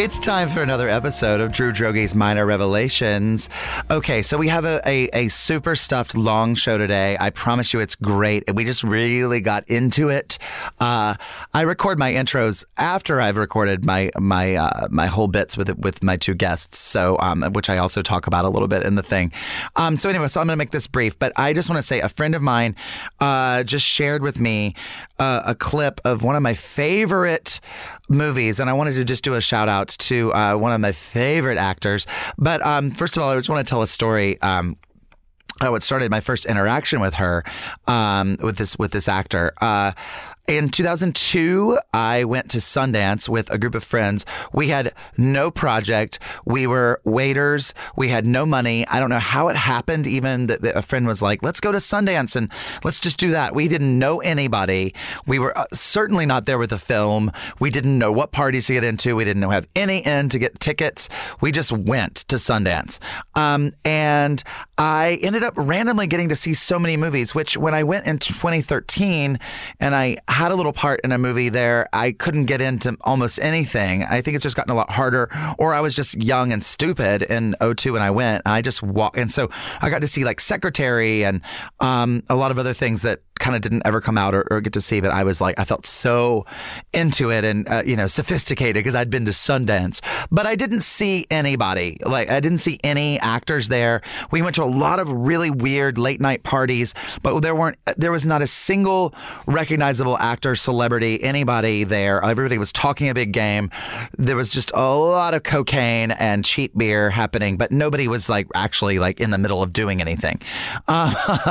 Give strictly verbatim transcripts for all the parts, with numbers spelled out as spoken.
It's time for another episode of Drew Droge's Minor Revelations. Okay, so we have a, a, a super stuffed long show today. I promise you it's great. We just really got into it. Uh, I record my intros after I've recorded my my uh, my whole bits with with my two guests, so um, which I also talk about a little bit in the thing. Um, so anyway, so I'm going to make this brief, but I just want to say a friend of mine uh, just shared with me uh, a clip of one of my favorite movies, and I wanted to just do a shout out to uh, one of my favorite actors. But um, first of all, I just want to tell a story. Um, how it started my first interaction with her, um, with this with this actor. Uh, In two thousand two, I went to Sundance with a group of friends. We had no project. We were waiters. We had no money. I don't know how it happened. Even that a friend was like, let's go to Sundance and let's just do that. We didn't know anybody. We were certainly not there with the film. We didn't know what parties to get into. We didn't know have any in to get tickets. We just went to Sundance. Um, and I ended up randomly getting to see so many movies, which when I went in twenty thirteen and I had a little part in a movie there, I couldn't get into almost anything. I think it's just gotten a lot harder, or I was just young and stupid in oh two when I went. I just walked, and so I got to see like Secretary and um, a lot of other things that kind of didn't ever come out or, or get to see, but I was like, I felt so into it and, uh, you know, sophisticated because I'd been to Sundance, but I didn't see anybody. Like, I didn't see any actors there. We went to a lot of really weird late night parties, but there weren't, there was not a single recognizable actor, celebrity, anybody there. Everybody was talking a big game. There was just a lot of cocaine and cheap beer happening, but nobody was like actually like in the middle of doing anything. Uh,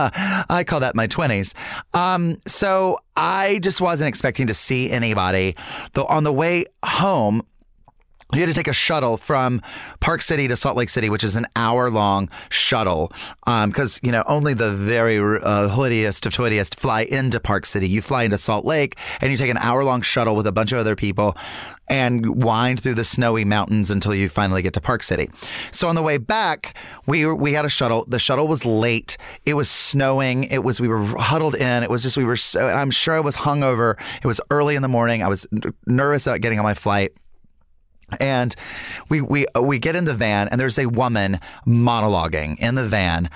I call that my twenties. Um, so I just wasn't expecting to see anybody. Though on the way home, you had to take a shuttle from Park City to Salt Lake City, which is an hour long shuttle. Um, cause you know, only the very, uh, hoodiest of toitiest fly into Park City. You fly into Salt Lake and you take an hour long shuttle with a bunch of other people and wind through the snowy mountains until you finally get to Park City. So on the way back, we we had a shuttle. The shuttle was late. It was snowing. It was, we were huddled in. It was just, we were so, I'm sure I was hungover. It was early in the morning. I was nervous about getting on my flight. And we we we get in the van and there's a woman monologuing in the van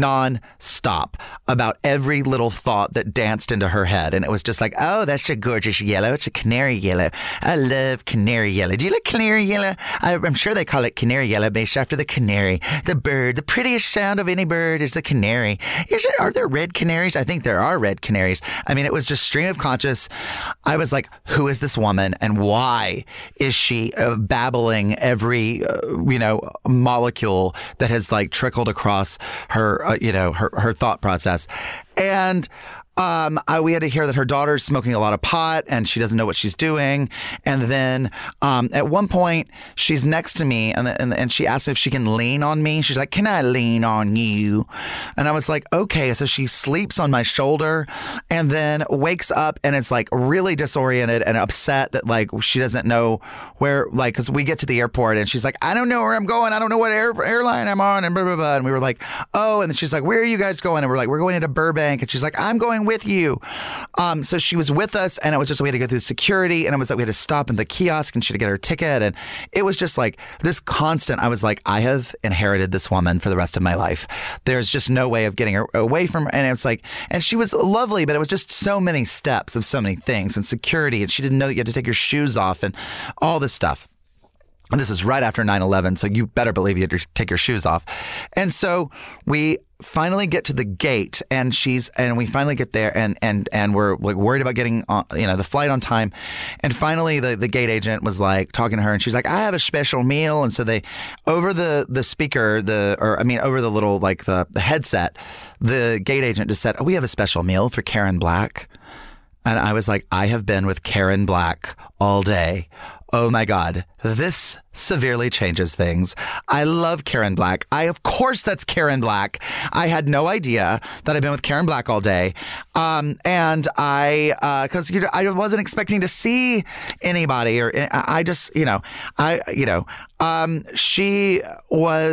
non-stop about every little thought that danced into her head. And it was just like, oh, that's a gorgeous yellow. It's a canary yellow. I love canary yellow. Do you like canary yellow? I, I'm sure they call it canary yellow based after the canary. The bird, the prettiest sound of any bird is a canary. Is it? Are there red canaries? I think there are red canaries. I mean, it was just stream of conscious. I was like, who is this woman and why is she uh, babbling every, uh, you know, molecule that has like trickled across her Uh, you know, her, her thought process. And um, I, we had to hear that her daughter's smoking a lot of pot and she doesn't know what she's doing. And then um, at one point, she's next to me and, and and she asked if she can lean on me. She's like, can I lean on you? And I was like, okay. So she sleeps on my shoulder and then wakes up and is like really disoriented and upset that like she doesn't know where, like, because we get to the airport and she's like, I don't know where I'm going. I don't know what air, airline I'm on and blah, blah, blah. And we were like, oh, and then she's like, where are you guys going? And we're like, we're going into Burbank. And she's like, I'm going with you. Um, so she was with us and it was just, we had to go through security and it was like, we had to stop in the kiosk and she had to get her ticket. And it was just like this constant, I was like, I have inherited this woman for the rest of my life. There's just no way of getting her away from her. And it's like, and she was lovely, but it was just so many steps of so many things and security. And she didn't know that you had to take your shoes off and all this stuff. And this is right after nine eleven, so you better believe you had to take your shoes off. And so we finally get to the gate, and she's and we finally get there, and and and we're like worried about getting on, you know, the flight on time. And finally, the the gate agent was like talking to her, and she's like, "I have a special meal." And so they, over the the speaker, the or I mean, over the little like the the headset, the gate agent just said, "Oh, we have a special meal for Karen Black." And I was like, I have been with Karen Black all day. Oh my God, this severely changes things. I love Karen Black. I, of course, that's Karen Black. I had no idea that I've been with Karen Black all day. Um, and I, uh, cause you know, I wasn't expecting to see anybody or I just, you know, I, you know, um, she was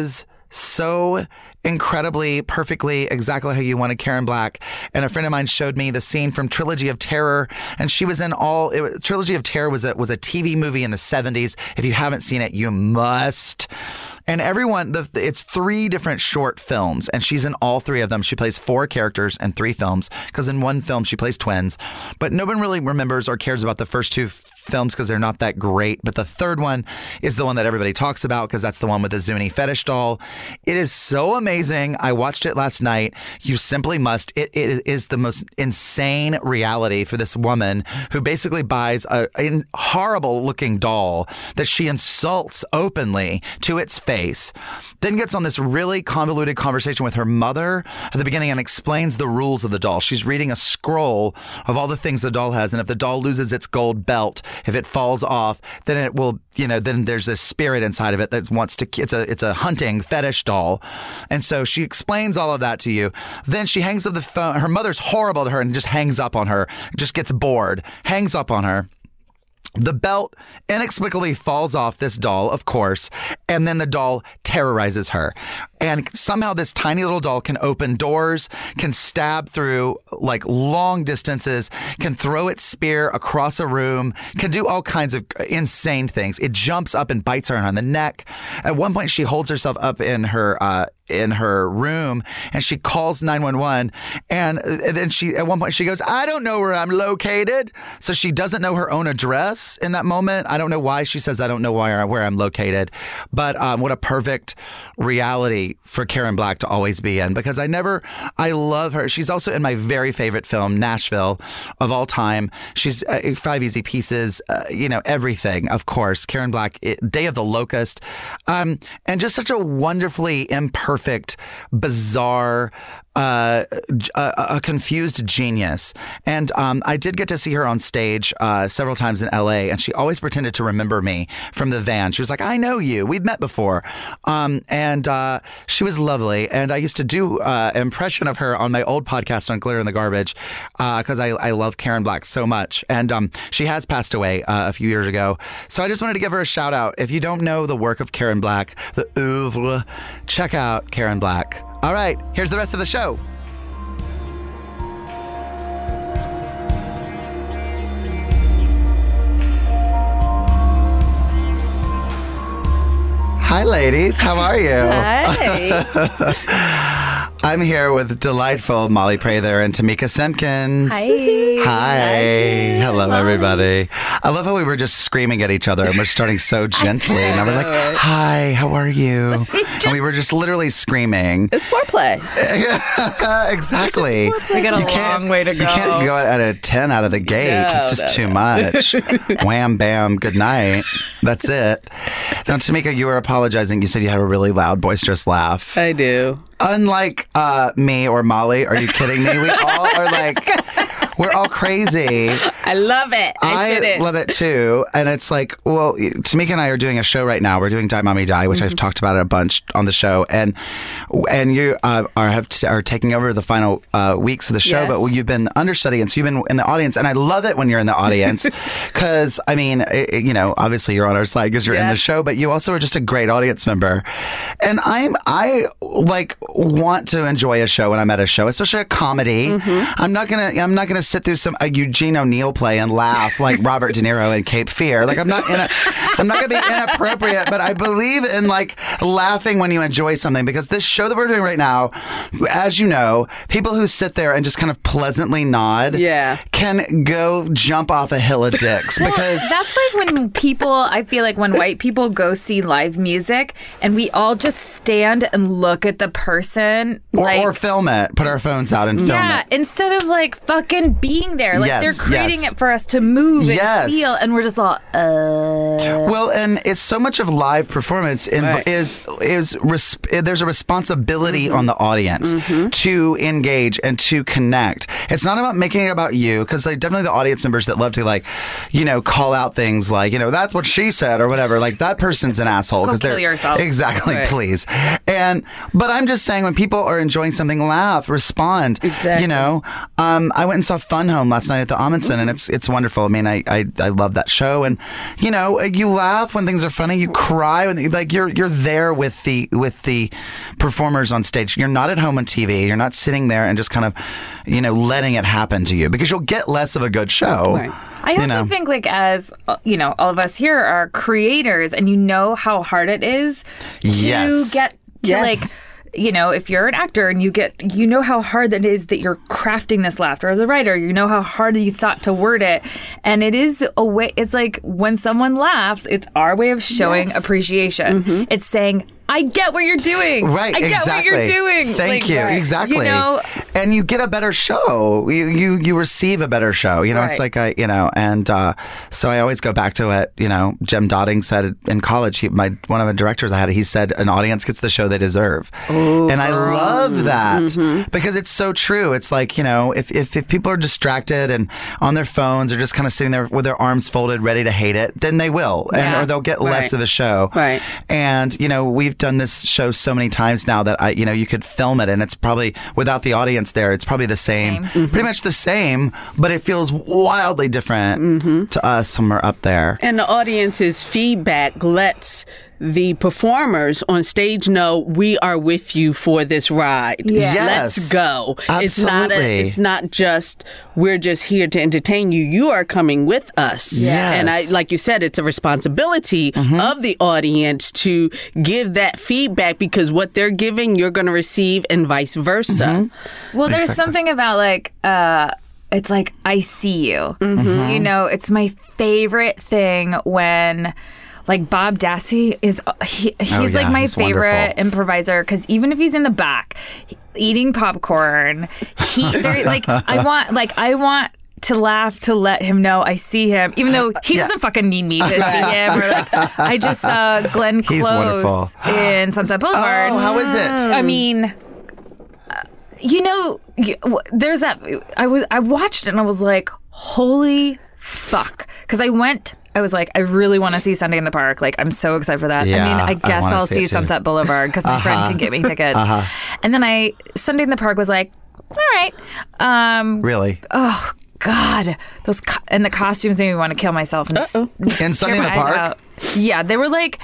so incredibly, perfectly, exactly how you wanted Karen Black. And a friend of mine showed me the scene from Trilogy of Terror, and she was in all. It, was- Trilogy of Terror was a, was a T V movie in the seventies. If you haven't seen it, you must. And everyone, the, it's three different short films, and she's in all three of them. She plays four characters in three films, because in one film she plays twins. But no one really remembers or cares about the first two f- films because they're not that great. But the third one is the one that everybody talks about because that's the one with the Zuni fetish doll. It is so amazing. I watched it last night. You simply must. It, it is the most insane reality for this woman who basically buys a, a horrible looking doll that she insults openly to its face, then gets on this really convoluted conversation with her mother at the beginning and explains the rules of the doll. She's reading a scroll of all the things the doll has, and if the doll loses its gold belt, if it falls off, then it will, you know, then there's a spirit inside of it that wants to, it's a, it's a hunting fetish doll. And so she explains all of that to you. Then she hangs up the phone. Her mother's horrible to her and just hangs up on her, just gets bored, hangs up on her. The belt inexplicably falls off this doll, of course, and then the doll terrorizes her. And somehow this tiny little doll can open doors, can stab through like long distances, can throw its spear across a room, can do all kinds of insane things. It jumps up and bites her on the neck. At one point, she holds herself up in her uh, in her room and she calls nine one one. And then she, at one point, she goes, "I don't know where I'm located." So she doesn't know her own address in that moment. I don't know why she says, "I don't know where, where I'm located." But um, what a perfect reality for Karen Black to always be in, because I never, I love her. She's also in my very favorite film, Nashville, of all time. She's uh, Five Easy Pieces, uh, you know, everything, of course. Karen Black, it, Day of the Locust, um, and just such a wonderfully imperfect, bizarre, uh, a, a confused genius. And um, I did get to see her on stage uh, several times in L A, and she always pretended to remember me from the van. She was like, "I know you. We've met before." Um, and uh, she was lovely. And I used to do uh, an impression of her on my old podcast on Glitter in the Garbage because uh, I, I love Karen Black so much. And um, she has passed away uh, a few years ago. So I just wanted to give her a shout out. If you don't know the work of Karen Black, the oeuvre, check out Karen Black. All right, here's the rest of the show. Hi, ladies. How are you? Hi. I'm here with delightful Molly Prather and Tamika Simpkins. Hi. Hi. Hi. Hello, Molly. everybody. I love how we were just screaming at each other and we're starting so gently. And now we're like, "Hi, how are you?" And we were just literally screaming. It's foreplay. Exactly. We got a You can't- long way to go. You can't go at a ten out of the gate. No, it's just no, too no. much. Wham, bam, good night. That's it. Now, Tamika, you were apologizing. You said you had a really loud, boisterous laugh. I do. Unlike uh, me or Molly, are you kidding me? We all are like, we're all crazy. I love it. I, I did it. love it too. And it's like, well, Tamika and I are doing a show right now. We're doing Die Mommy Die, which Mm-hmm. I've talked about it a bunch on the show. And and you uh, are have t- are taking over the final uh, weeks of the show. Yes. But you've been understudy, and so you've been in the audience. And I love it when you're in the audience because, I mean, it, you know, obviously you're on our side because you're in the Yes. show, but you also are just a great audience member. And I'm, I like want to enjoy a show when I'm at a show, especially a comedy. Mm-hmm. I'm not going to, I'm not going to sit through some a Eugene O'Neill play and laugh like Robert De Niro in Cape Fear. Like I'm not in a, I'm not going to be inappropriate, but I believe in like laughing when you enjoy something, because this show that we're doing right now, as you know, people who sit there and just kind of pleasantly nod Yeah. can go jump off a hill of dicks because That's like when people, I feel like when white people go see live music and we all just stand and look at the person. or, like, or film it, put our phones out and film yeah, it. instead of like fucking being there. Like Yes, they're creating yes. it for us to move and Yes. feel. And we're just all, uh. Well, and it's so much of live performance in, Right. is is res, there's a responsibility on the audience to engage and to connect. It's not about making it about you, because like, definitely the audience members that love to like, you know, call out things like, you know, "That's what she said" or whatever. Like that person's an asshole Go because kill they're yourself. exactly, Right. please. And but I'm just saying when people are enjoying something, laugh, respond. Exactly. You know, um, I went and saw Fun Home last night at the Amundsen, and it's it's wonderful. I mean, I, I I love that show, and you know, you laugh when things are funny, you cry when like you're you're there with the with the performers on stage. You're not at home on T V. You're not sitting there and just kind of, you know, letting it happen to you, because you'll get less of a good show. Right. I also you know. think, like, as uh, you know, all of us here are creators, and you know how hard it is to Yes. get to Yes. like. You know, if you're an actor and you get, you know how hard that is that you're crafting this laughter as a writer. You know how hard you thought to word it. And it is a way, it's like when someone laughs, it's our way of showing Yes. appreciation. Mm-hmm. It's saying, I get what you're doing. Right, I get exactly. what you're doing. Thank Like, you. right. Exactly. You know, and you get a better show. You you, you receive a better show. You know, it's Right. like I, you know, and uh, so I always go back to what, you know, Jem Dotting said in college. He, my one of the directors I had, he said, an audience gets the show they deserve. And I love that Mm-hmm. because it's so true. It's like, you know, if, if, if people are distracted and on their phones or just kind of sitting there with their arms folded, ready to hate it, then they will. And Yeah. or they'll get less Right. of a show. Right. And, you know, we've done this show so many times now that I, you know, you could film it and it's probably without the audience there, it's probably the same, Same. pretty much the same, but it feels wildly different to us when we're up there. And the audience's feedback lets the performers on stage know we are with you for this ride. Yeah. Yes. Let's go. It's not a, Absolutely. it's not just we're just here to entertain you. You are coming with us. Yes. And I like you said, it's a responsibility of the audience to give that feedback, because what they're giving, you're going to receive, and vice versa. well, there's Exactly. something about like, uh, it's like, I see you. Mm-hmm. You know, it's my favorite thing when. Like Bob Dassey is, he, he's Oh, yeah, like my he's favorite wonderful. improviser, because even if he's in the back eating popcorn, he they're like I want like I want to laugh to let him know I see him, even though he Yeah. doesn't fucking need me to see him. Or like I just saw Glenn He's Close wonderful. in Sunset Boulevard. Oh, how is it? I mean, uh, you know, y- w- there's that. I was I watched it and I was like, holy fuck, because I went. I was like, I really want to see Sunday in the Park. Like, I'm so excited for that. Yeah, I mean, I I guess wanna I'll see it see too. Sunset Boulevard because my friend can get me tickets. And then I Sunday in the Park was like, all right. Um, Really? oh God, those co- and the costumes made me want to kill myself. And s- And Sunday in the tear my eyes Park? out. Yeah, they were like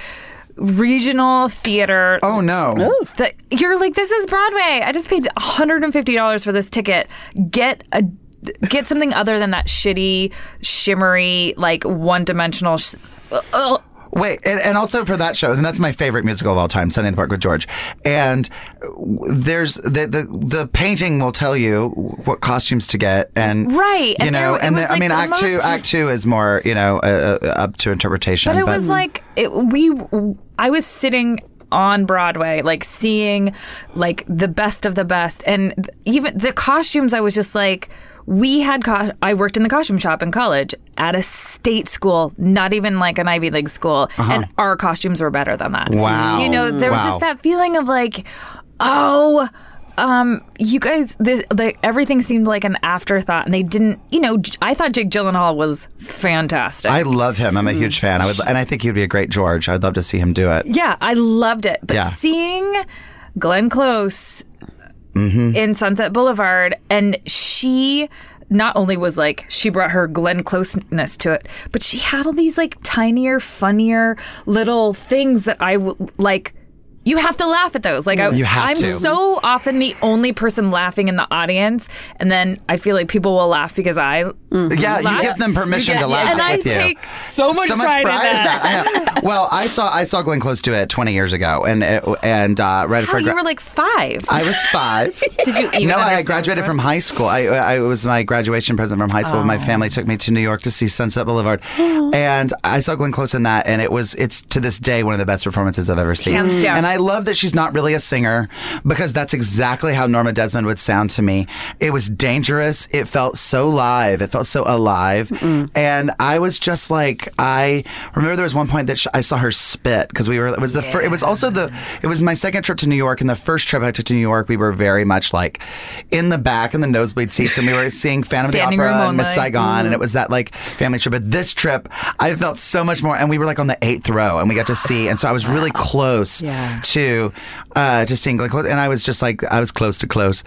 regional theater. Oh, no. That you're like, this is Broadway. I just paid one hundred fifty dollars for this ticket. Get a get something other than that shitty, shimmery, like one-dimensional. Sh- uh, Wait, and, and also for that show, and that's my favorite musical of all time, Sunday in the Park with George. And there's the the, the painting will tell you what costumes to get, and Right, you and know, there- it and was the, I like mean, the Act two, most- Act two is more, you know, uh, uh, up to interpretation. But it was like it, we. I was sitting on Broadway, like seeing like the best of the best, and even the costumes. I was just like, we had. Co- I worked in the costume shop in college at a state school, not even like an Ivy League school, and our costumes were better than that. Wow. You know, there was Wow. just that feeling of like, oh. Um, you guys, this, the, everything seemed like an afterthought, and they didn't. You know, J- I thought Jake Gyllenhaal was fantastic. I love him. I'm a huge fan. I would, and I think he'd be a great George. I'd love to see him do it. Yeah, I loved it. But Yeah. seeing Glenn Close Mm-hmm. in Sunset Boulevard, and she not only was like, she brought her Glenn Closeness to it, but she had all these like tinier, funnier little things that I w- like. You have to laugh at those. Like I, You have I'm to. so often the only person laughing in the audience, and then I feel like people will laugh because I Yeah, you laugh. give them permission You get- to laugh and I with you. take so much, so much pride, pride in that. I know. Well, I saw I saw Glenn Close do it twenty years ago, and and uh, right How after I you gra- were like five? I was five. Did you even No, I understand graduated the from high school. I, I was my graduation present from high school. Oh. My family took me to New York to see Sunset Boulevard, and I saw Glenn Close in that, and it was it's to this day one of the best performances I've ever seen. Hands down. And I love that she's not really a singer, because that's exactly how Norma Desmond would sound to me. It was dangerous. It felt so live. It felt so alive, and I was just like, I remember there was one point that sh- I saw her spit because we were. It was the fir- It was also the. It was my second trip to New York, and the first trip I took to New York, we were very much like in the back in the nosebleed seats, and we were seeing Phantom of the Standing room Opera and Miss only. Saigon, and it was that like family trip. But this trip, I felt so much more, and we were like on the eighth row, and we got to see, and so I was really close Yeah. to uh, to seeing Glenn Close, and I was just like, I was close to close.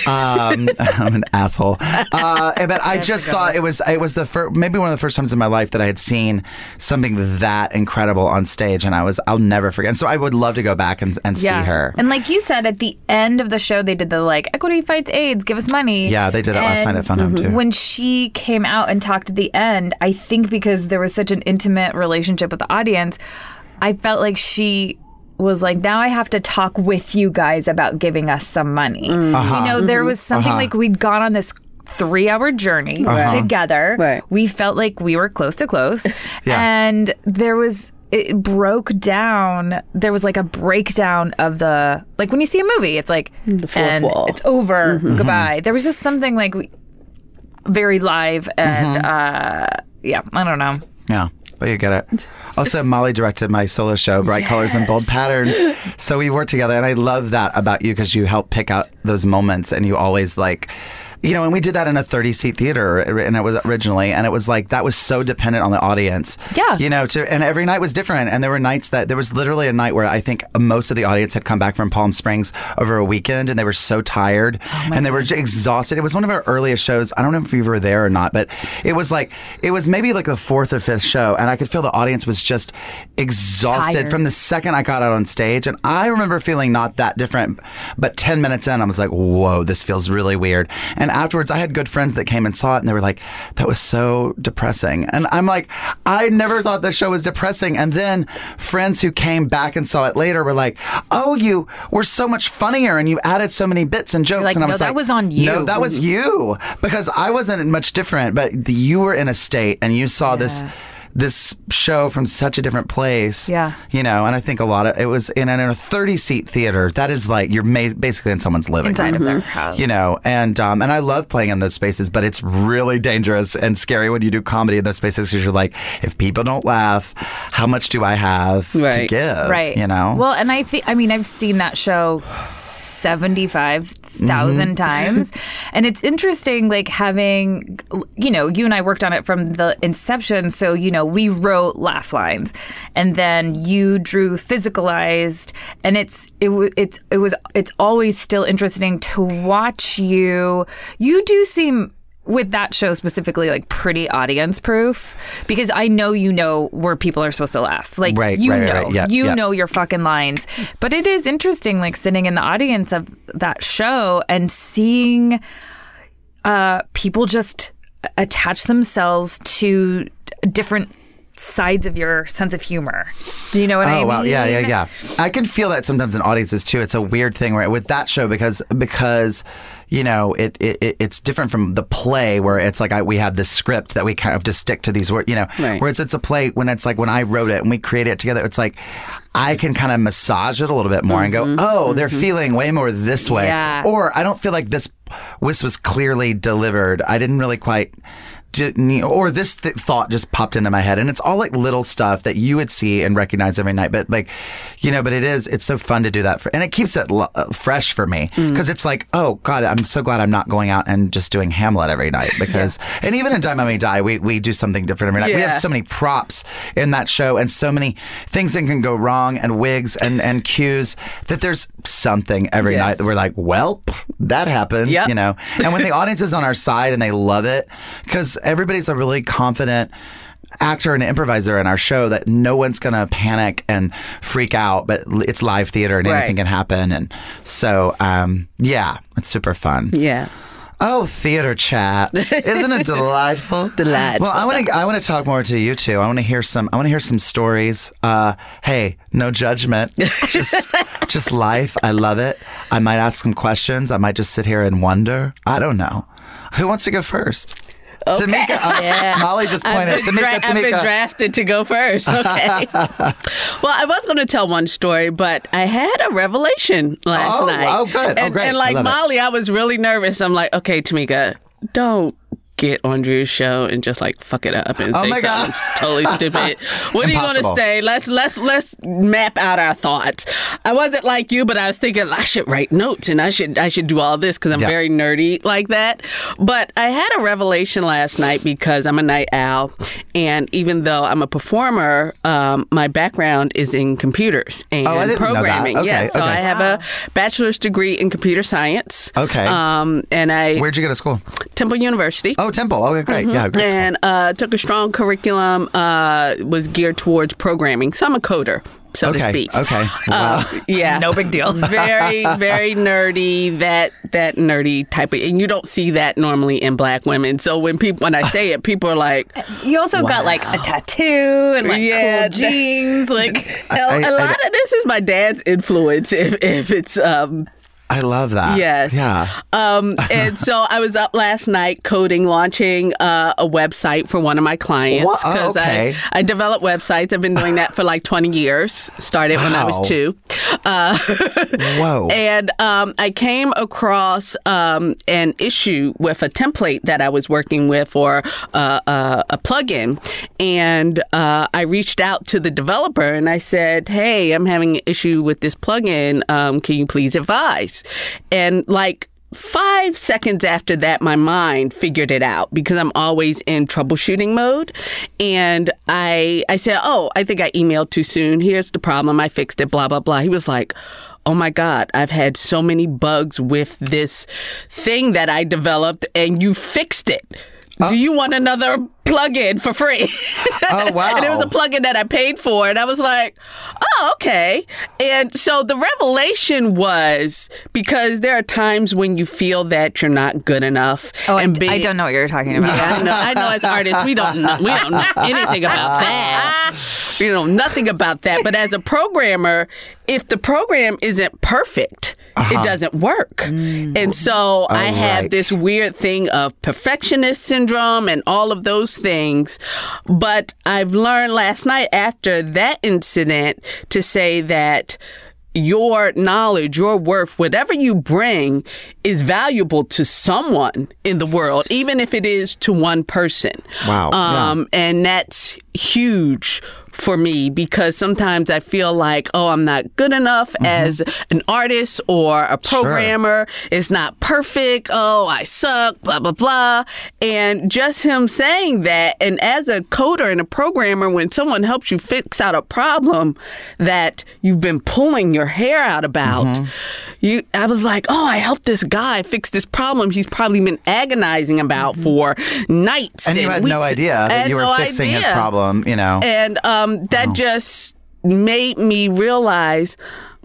Um, I'm an asshole, uh, but I just thought it was it was the first, maybe one of the first times in my life that I had seen something that incredible on stage, and I was I'll never forget. And so I would love to go back and, and Yeah. see her. And like you said, at the end of the show, they did the like, equity fights AIDS, give us money. Yeah, they did that last And night at Fun Home too. When she came out and talked at the end, I think because there was such an intimate relationship with the audience, I felt like she was like, now I have to talk with you guys about giving us some money. Uh-huh. You know, there was something Uh-huh. like we'd gone on this three hour journey Uh-huh. together. Right. We felt like we were close to close. Yeah. And there was, it broke down. There was like a breakdown of the, like when you see a movie, it's like, The fourth and wall. it's over, Mm-hmm. goodbye. There was just something like we, very live and, Mm-hmm. uh, yeah, I don't know. Yeah, but you get it. Also, Molly directed my solo show, Bright Colors and Bold Patterns. So we worked together, and I love that about you because you help pick out those moments, and you always like, you know, and we did that in a thirty-seat theater, and it was originally, and it was like that was so dependent on the audience. Yeah. you know, to and every night was different, and there were nights that there was literally a night where I think most of the audience had come back from Palm Springs over a weekend, and they were so tired, and they were j- exhausted. It was one of our earliest shows. I don't know if you were there or not, but it was like it was maybe like the fourth or fifth show, and I could feel the audience was just exhausted Tired. from the second I got out on stage, and I remember feeling not that different, but ten minutes in, I was like, whoa, this feels really weird. And afterwards, I had good friends that came and saw it, and they were like, that was so depressing. And I'm like, I never thought the show was depressing. And then friends who came back and saw it later were like, oh, you were so much funnier, and you added so many bits and jokes. like, and I no, was that like, was on you. No, that was you, because I wasn't much different, but the, you were in a state, and you saw this this show from such a different place. Yeah. You know, and I think a lot of it was in, in a thirty-seat theater. That is like you're ma- basically in someone's living Inside room. of their house. You know, and um, and I love playing in those spaces, but it's really dangerous and scary when you do comedy in those spaces because you're like, if people don't laugh, how much do I have to Right. give? Right. You know? Well, and I think, I mean, I've seen that show seventy-five thousand Mm-hmm. times. And it's interesting, like having, you know, you and I worked on it from the inception. So, you know, we wrote laugh lines and then you drew physicalized. And it's, it, w- it's, it was, it's always still interesting to watch you. You do seem, with that show specifically, like pretty audience proof, because I know you know where people are supposed to laugh. Like Right, you right, know, right, right. Yeah, you yeah. know your fucking lines. But it is interesting, like sitting in the audience of that show and seeing uh, people just attach themselves to different sides of your sense of humor. You know what I Oh mean? wow, yeah, yeah, yeah. I can feel that sometimes in audiences too. It's a weird thing where with that show because because you know it, it it's different from the play where it's like I, we have this script that we kind of just stick to these words. You know, Right. whereas it's a play when it's like when I wrote it and we created it together. It's like I can kind of massage it a little bit more and go, oh, they're feeling way more this way, Yeah. or I don't feel like this this was clearly delivered. I didn't really quite. Didn't, or this th- thought just popped into my head, and it's all like little stuff that you would see and recognize every night. But like, you know, but it is it's so fun to do that for, and it keeps it lo- uh, fresh for me because it's like, oh God, I'm so glad I'm not going out and just doing Hamlet every night because, and even in Die Mommy Die, we we do something different every night. We Yeah. have so many props in that show and so many things that can go wrong and wigs and and cues that there's something every Yes. night that we're like, well, that happened, Yep. you know. And when the audience is on our side and they love it, because everybody's a really confident actor and improviser in our show that no one's going to panic and freak out, but l- it's live theater and Right. anything can happen. And so, um, yeah, it's super fun. Yeah. Oh, theater chat. Isn't it delightful? Delightful. Well, I want to I want to talk more to you two. I want to hear some I want to hear some stories. Uh, hey, no judgment. Just just life. I love it. I might ask some questions. I might just sit here and wonder. I don't know. Who wants to go first? Okay. Tamika. Uh, Yeah. Molly just I've pointed. been, Tamika, dra- I've been Tamika. drafted to go first. Okay. Well, I was going to tell one story, but I had a revelation last Oh, night. oh, good. Oh, And, great. and I like love it. Molly, I was really nervous. I'm like, okay, Tamika, don't get on Drew's show and just like fuck it up and Oh say my something God. totally stupid. What are you going to Impossible. say? Let's let's let's map out our thoughts. I wasn't like you, but I was thinking I should write notes and I should I should do all this because I'm Yeah. very nerdy like that. But I had a revelation last night because I'm a night owl, and even though I'm a performer, um, my background is in computers and Oh, I didn't know that. programming. Okay, yeah, so okay. I have a bachelor's degree in computer science. Okay. Um, and I Where'd you go to school? Temple University. Oh, Temple. Okay, great. Yeah, great. school. And uh, took a strong curriculum, uh, was geared towards programming. So I'm a coder, so to Okay. speak. Okay. Wow. Uh, yeah. No big deal. very, very nerdy, that that nerdy type of, and you don't see that normally in black women. So when people, when I say it, people are like, You also got like a tattoo and like Yeah, cool jeans. Like, a, I- a I- lot of this is my dad's influence. If if it's um I love that. Yes. Yeah. Um, and so I was up last night coding, launching uh, a website for one of my clients. Wha- oh, okay. I, I develop websites. I've been doing that for like twenty years. Started when I Wow. was two. Uh, Whoa. and um, I came across um, an issue with a template that I was working with or uh, uh, a plugin. And uh, I reached out to the developer and I said, hey, I'm having an issue with this plugin. Um, can you please advise? And like five seconds after that, my mind figured it out because I'm always in troubleshooting mode. And I I said, oh, I think I emailed too soon. Here's the problem. I fixed it, blah, blah, blah. He was like, oh my God, I've had so many bugs with this thing that I developed and you fixed it. Do you want another plugin for free? Oh, wow. And it was a plugin that I paid for. And I was like, oh, okay. And so the revelation was because there are times when you feel that you're not good enough. oh, and I, being, I don't know what you're talking about. Yeah, I know. I know as artists, we don't know, we don't know anything about that. We know nothing about that. But as a programmer, if the program isn't perfect, it doesn't work. And so I have right. this weird thing of perfectionist syndrome and all of those things. But I've learned last night after that incident to say that your knowledge, your worth, whatever you bring is valuable to someone in the world, even if it is to one person. Wow. Um, and that's huge for me because sometimes I feel like, oh, I'm not good enough Mm-hmm. as an artist or a programmer. It's not perfect. Oh, I suck, blah, blah, blah. And just him saying that, and as a coder and a programmer, when someone helps you fix out a problem that you've been pulling your hair out about, Mm-hmm. you, I was like, oh, I helped this guy fix this problem he's probably been agonizing about for nights. And you had weeks. no idea I that had you were no fixing his idea. problem, you know. And um, that just made me realize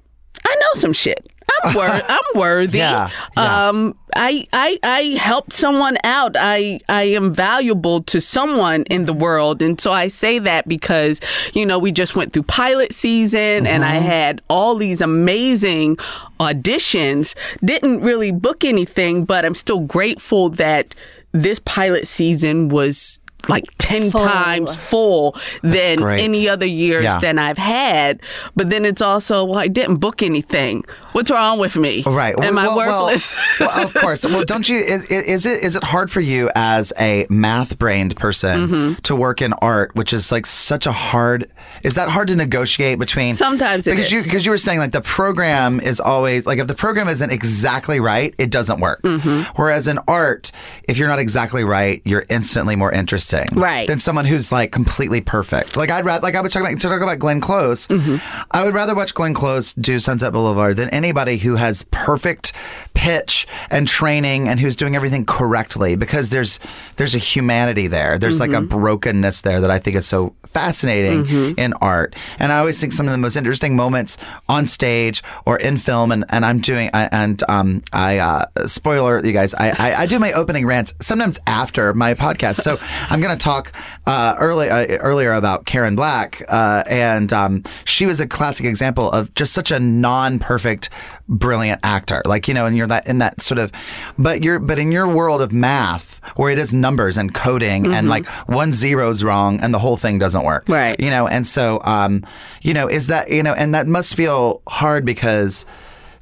I know some shit. I'm wor- I'm worthy. Yeah, yeah. Um, I I I helped someone out. I I am valuable to someone in the world, and so I say that because you know we just went through pilot season, and I had all these amazing auditions. Didn't really book anything, but I'm still grateful that this pilot season was like ten Full. times full than great. any other years Yeah. than I've had. But then it's also, well, I didn't book anything. What's wrong with me? Right. Am I well, well, worthless? well, of course. Well, don't you? Is, is it is it hard for you as a math-brained person Mm-hmm. to work in art, which is like such a hard? Is that hard to negotiate between? Sometimes it because is. you because you were saying like the program is always like if the program isn't exactly right, it doesn't work. Mm-hmm. Whereas in art, if you're not exactly right, you're instantly more interesting. Right. Than someone who's like completely perfect. Like I'd rather like I was talking about to talk about Glenn Close. Mm-hmm. I would rather watch Glenn Close do Sunset Boulevard than anybody who has perfect pitch and training and who's doing everything correctly because there's there's a humanity there. There's Mm-hmm. like a brokenness there that I think is so fascinating Mm-hmm. in art. And I always think some of the most interesting moments on stage or in film and, and I'm doing I, and um I uh spoiler alert, you guys I, I I do my opening rants sometimes after my podcast. So I'm going to talk uh early uh, earlier about Karen Black uh and um she was a classic example of just such a non-perfect brilliant actor. Like, you know, and you're that in that sort of, but you're, but in your world of math where it is numbers and coding and like one zero's wrong and the whole thing doesn't work. Right. You know, and so, um, you know, is that, you know, and that must feel hard because,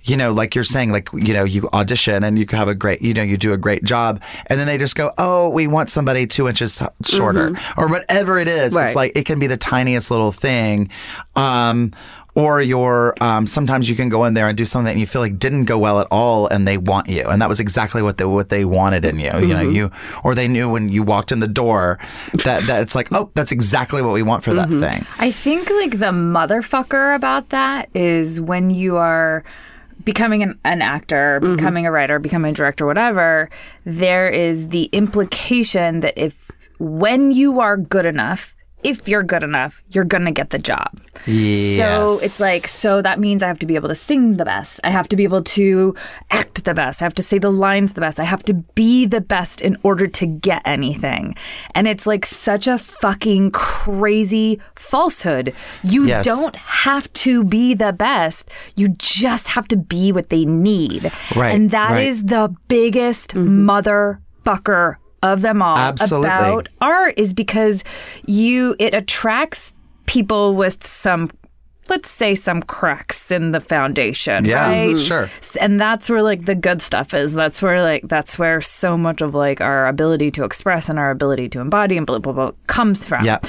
you know, like you're saying, like, you know, you audition and you have a great, you know, you do a great job. And then they just go, oh, we want somebody two inches shorter mm-hmm. or whatever it is. Right. It's like, it can be the tiniest little thing. Um, Or you're, um, sometimes you can go in there and do something that you feel like didn't go well at all and they want you. And that was exactly what they, what they wanted in you. Mm-hmm. You know, you, or they knew when you walked in the door that, that it's like, oh, that's exactly what we want for mm-hmm. that thing. I think like the motherfucker about that is when you are becoming an, an actor, mm-hmm. becoming a writer, becoming a director, whatever, there is the implication that if, when you are good enough, if you're good enough, you're going to get the job. Yes. So it's like, so that means I have to be able to sing the best. I have to be able to act the best. I have to say the lines the best. I have to be the best in order to get anything. And it's like such a fucking crazy falsehood. You yes. don't have to be the best. You just have to be what they need. Right. And that right. is the biggest mm-hmm. motherfucker of them all Absolutely. About art is because you it attracts people with some, let's say, some cracks in the foundation, yeah, right? Mm-hmm. Sure. And that's where like the good stuff is. That's where like that's where so much of like our ability to express and our ability to embody and blah blah blah comes from. Yeah.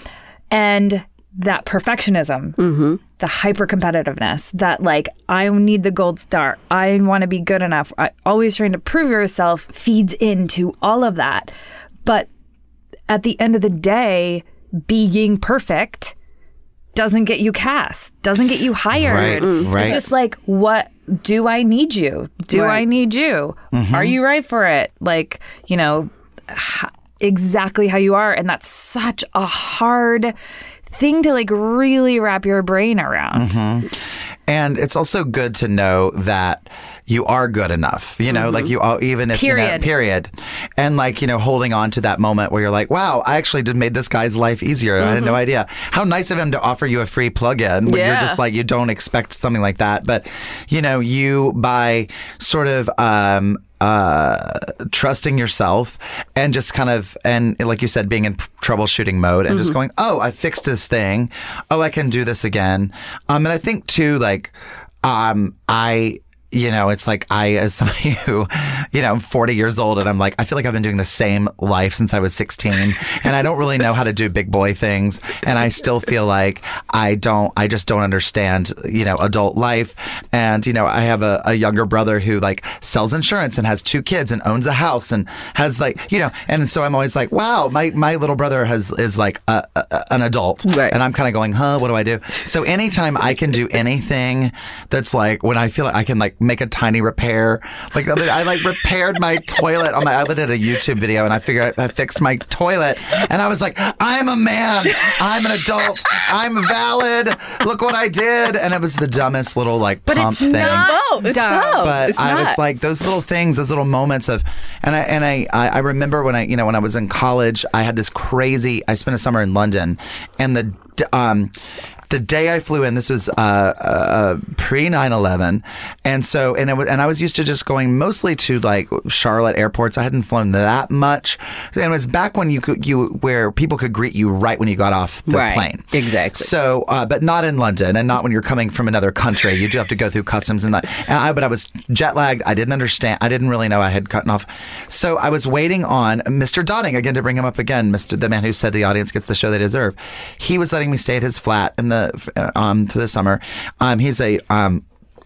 And that perfectionism, mm-hmm. the hyper competitiveness, that like, I need the gold star. I want to be good enough. I, always trying to prove yourself feeds into all of that. But at the end of the day, being perfect doesn't get you cast, doesn't get you hired. Right, right. It's just like, what do I need you? Do right. I need you? Mm-hmm. Are you right for it? Like, you know, h- exactly how you are. And that's such a hard thing to like really wrap your brain around. Mm-hmm. And it's also good to know that you are good enough, you know, mm-hmm. like you all, even if, period. You know, period. And like, you know, holding on to that moment where you're like, wow, I actually did made this guy's life easier. Mm-hmm. I had no idea. How nice of him to offer you a free plug-in when yeah. you're just like, you don't expect something like that. But, you know, you by sort of, um, uh, trusting yourself and just kind of, and like you said, being in troubleshooting mode and mm-hmm. just going, oh, I fixed this thing. Oh, I can do this again. Um, and I think too, like, um, I, you know, it's like I, as somebody who, you know, I'm forty years old and I'm like, I feel like I've been doing the same life since I was sixteen and I don't really know how to do big boy things. And I still feel like I don't, I just don't understand, you know, adult life. And, you know, I have a, a younger brother who like sells insurance and has two kids and owns a house and has like, you know, and so I'm always like, wow, my, my little brother has, is like a, a, an adult. Right. And I'm kind of going, huh, what do I do? So anytime I can do anything that's like, when I feel like I can like, make a tiny repair. Like I like repaired my toilet on my, I did a YouTube video and I figured I, I fixed my toilet and I was like, I'm a man. I'm an adult. I'm valid. Look what I did. And it was the dumbest little like but pump it's thing. Not it's dumb. dumb. But it's I not. was like those little things, those little moments of, and I, and I, I remember when I, you know, when I was in college, I had this crazy, I spent a summer in London and the, um, the day I flew in, this was uh, uh, pre nine eleven, and so and it was, and I was used to just going mostly to like Charlotte airports. I hadn't flown that much, and it was back when you could you where people could greet you right when you got off the right. plane. Exactly. So, uh, but not in London, and not when you're coming from another country. You do have to go through customs and that. And I, but I was jet lagged. I didn't understand. I didn't really know I had gotten off. So I was waiting on Mister Dotting again to bring him up again. Mister the man who said the audience gets the show they deserve. He was letting me stay at his flat in the um for the summer. Um, he's a um.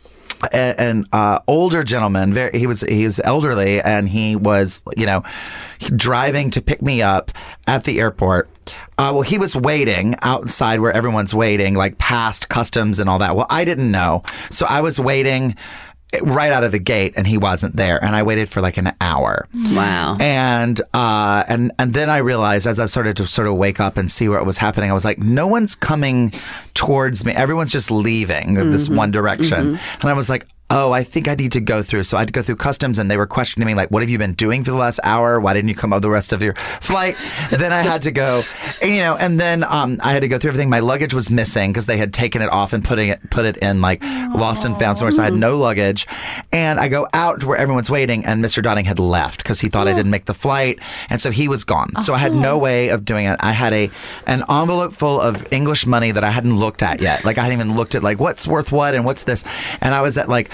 an uh, older gentleman. Very, he was he was elderly, and he was you know driving to pick me up at the airport. Uh, well, he was waiting outside where everyone's waiting, like past customs and all that. Well, I didn't know, so I was waiting right out of the gate, and he wasn't there, and I waited for like an hour. Wow. And uh, and and then I realized as I started to sort of wake up and see what was happening, I was like, no one's coming towards me. Everyone's just leaving mm-hmm. this one direction, mm-hmm. and I was like, oh, I think I need to go through. So I had to go through customs, and they were questioning me like, what have you been doing for the last hour? Why didn't you come up the rest of your flight? Then I had to go, and, you know, and then um, I had to go through everything. My luggage was missing because they had taken it off and putting it, put it in like Aww. Lost and found somewhere. So I had no luggage. And I go out to where everyone's waiting, and Mister Dotting had left because he thought oh. I didn't make the flight. And so he was gone. So I had no way of doing it. I had a an envelope full of English money that I hadn't looked at yet. Like I hadn't even looked at like what's worth what and what's this. And I was at like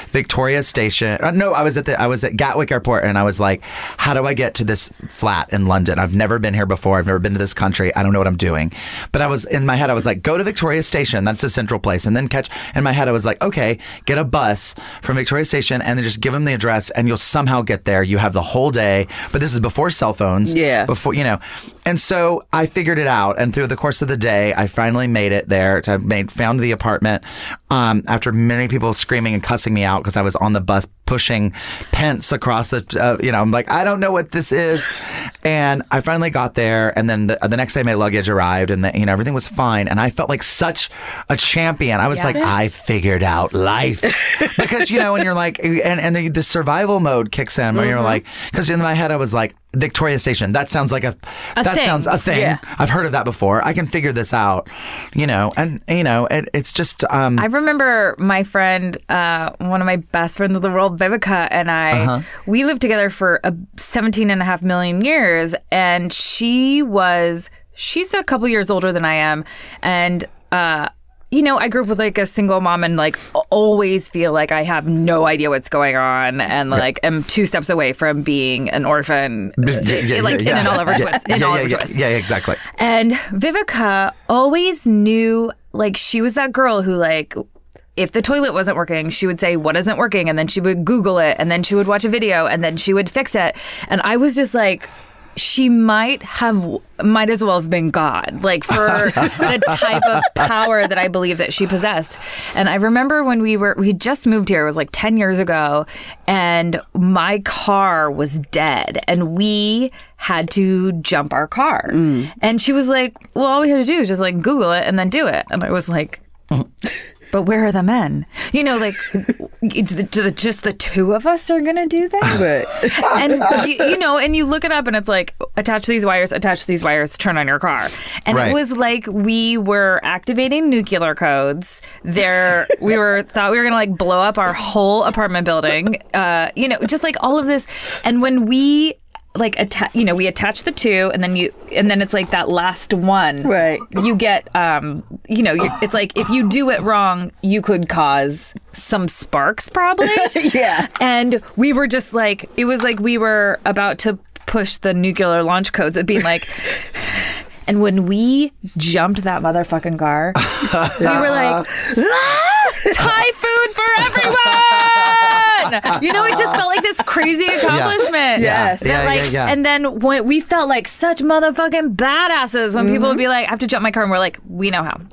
Victoria Station. Uh, no, I was at the I was at Gatwick Airport, and I was like, how do I get to this flat in London? I've never been here before. I've never been to this country. I don't know what I'm doing. But I was in my head, I was like, go to Victoria Station. That's a central place. And then catch, in my head, I was like, okay, get a bus from Victoria Station and then just give them the address and you'll somehow get there. You have the whole day. But this is before cell phones. Yeah. Before, you know. And so I figured it out. And through the course of the day, I finally made it there. I made, found the apartment um, after many people screaming and cussing me out because I was on the bus pushing pence across the, uh, you know, I'm like, I don't know what this is. And I finally got there. And then the, the next day my luggage arrived and the, you know, everything was fine. And I felt like such a champion. I was Yes. like, I figured out life. Because, you know, when you're like, and, and the, the survival mode kicks in where Mm-hmm. you're like, because in my head I was like, Victoria Station. That sounds like a, A that thing. sounds a thing. Yeah. I've heard of that before. I can figure this out, you know, and you know, it, it's just, um, I remember my friend, uh, one of my best friends in the world, Vivica, and I, Uh-huh. we lived together for a seventeen and a half million years. And she was, she's a couple years older than I am. And, uh, you know, I grew up with like a single mom and like always feel like I have no idea what's going on and like am two steps away from being an orphan, yeah, yeah, like yeah, in an Oliver yeah, twist. In yeah, Oliver yeah, twist. yeah, yeah, exactly. And Vivica always knew, like, she was that girl who, like, if the toilet wasn't working, she would say, what isn't working? And then she would Google it. And then she would watch a video. And then she would fix it. And I was just like, she might have, might as well have been God, like for the type of power that I believe that she possessed. And I remember when we were, we had just moved here, it was like ten years ago, and my car was dead and we had to jump our car. Mm. And she was like, well, all we had to do is just like Google it and then do it. And I was like, but where are the men? You know, like, just the two of us are going to do that? Right. And, you, you know, and you look it up and it's like, attach these wires, attach these wires, turn on your car. And Right. it was like we were activating nuclear codes. There, we were, thought we were going to like blow up our whole apartment building. Uh, you know, just like all of this. And when we, like atta- you know, we attach the two and then you and then it's like that last one, Right. You get um you know, you, it's like if you do it wrong you could cause some sparks probably. Yeah. And we were just like, it was like we were about to push the nuclear launch codes at being like, and when we jumped that motherfucking car, we were like, ah, Thai food for everyone. You know, it just felt like this crazy accomplishment. Yeah. That, Yeah, like, yeah, yeah. And then when we felt like such motherfucking badasses when people would be like, I have to jump my car, and we're like, we know how.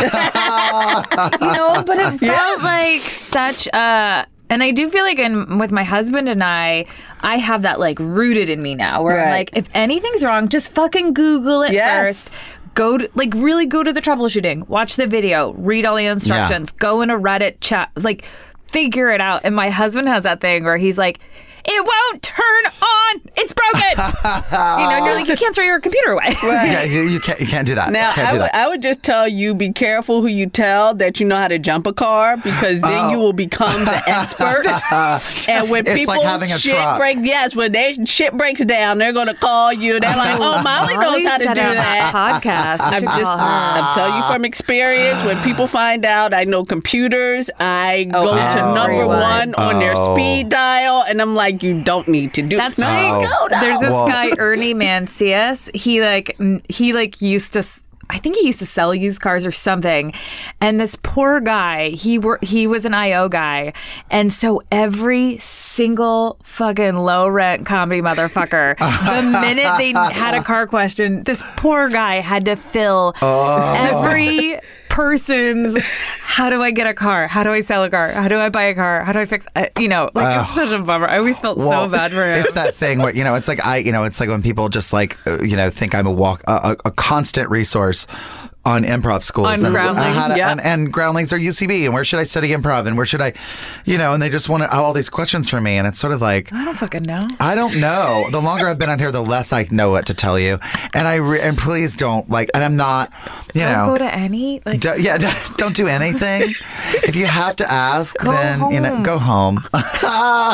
You know, but it felt like such a. And I do feel like in with my husband and I, I have that like rooted in me now where I'm Right. like, if anything's wrong, just fucking Google it Yes. first. Go to, like, really go to the troubleshooting, watch the video, read all the instructions, go in a Reddit chat, like, figure it out. And my husband has that thing where he's like, it won't turn on. It's broken. You know, and you're like, you can't throw your computer away. Yeah, you, you can't you can't do that. Now, can't I do would, that. I would just tell you, be careful who you tell that you know how to jump a car, because then Oh. you will become the expert. And when It's people like having a shit truck. break, yes, when they shit breaks down, they're going to call you. They're like, oh, Molly knows how to do said on that. podcast. I'm to just, call her. I'm telling you from experience, when people find out I know computers, I Oh, go to everyone. number one on their Oh. speed dial, and I'm like, you don't need to do That's no, like, no, no. there's this Well- guy, Ernie Mancias. He like, n- he like used to, s- I think he used to sell used cars or something. And this poor guy, he were, he was an I O guy. And so every single fucking low rent comedy motherfucker, the minute they had a car question, this poor guy had to fill every person's, how do I get a car? How do I sell a car? How do I buy a car? How do I fix, uh, you know, like it's such a bummer. I always felt Well, so bad for him. It's that thing where, you know, it's like I, you know, it's like when people just like, uh, you know, think I'm a walk, a, a a constant resource on improv schools On and Groundlings, how to- yeah. and, and Groundlings or U C B and where should I study improv and where should I, you know, and they just want all these questions from me and it's sort of like, I don't fucking know. I don't know. The longer I've been on here, the less I know what to tell you. And I re- and please don't like. And I'm not. You Don't know. go to any. Like, do, yeah, don't do anything. If you have to ask, Go then you know, home. go home.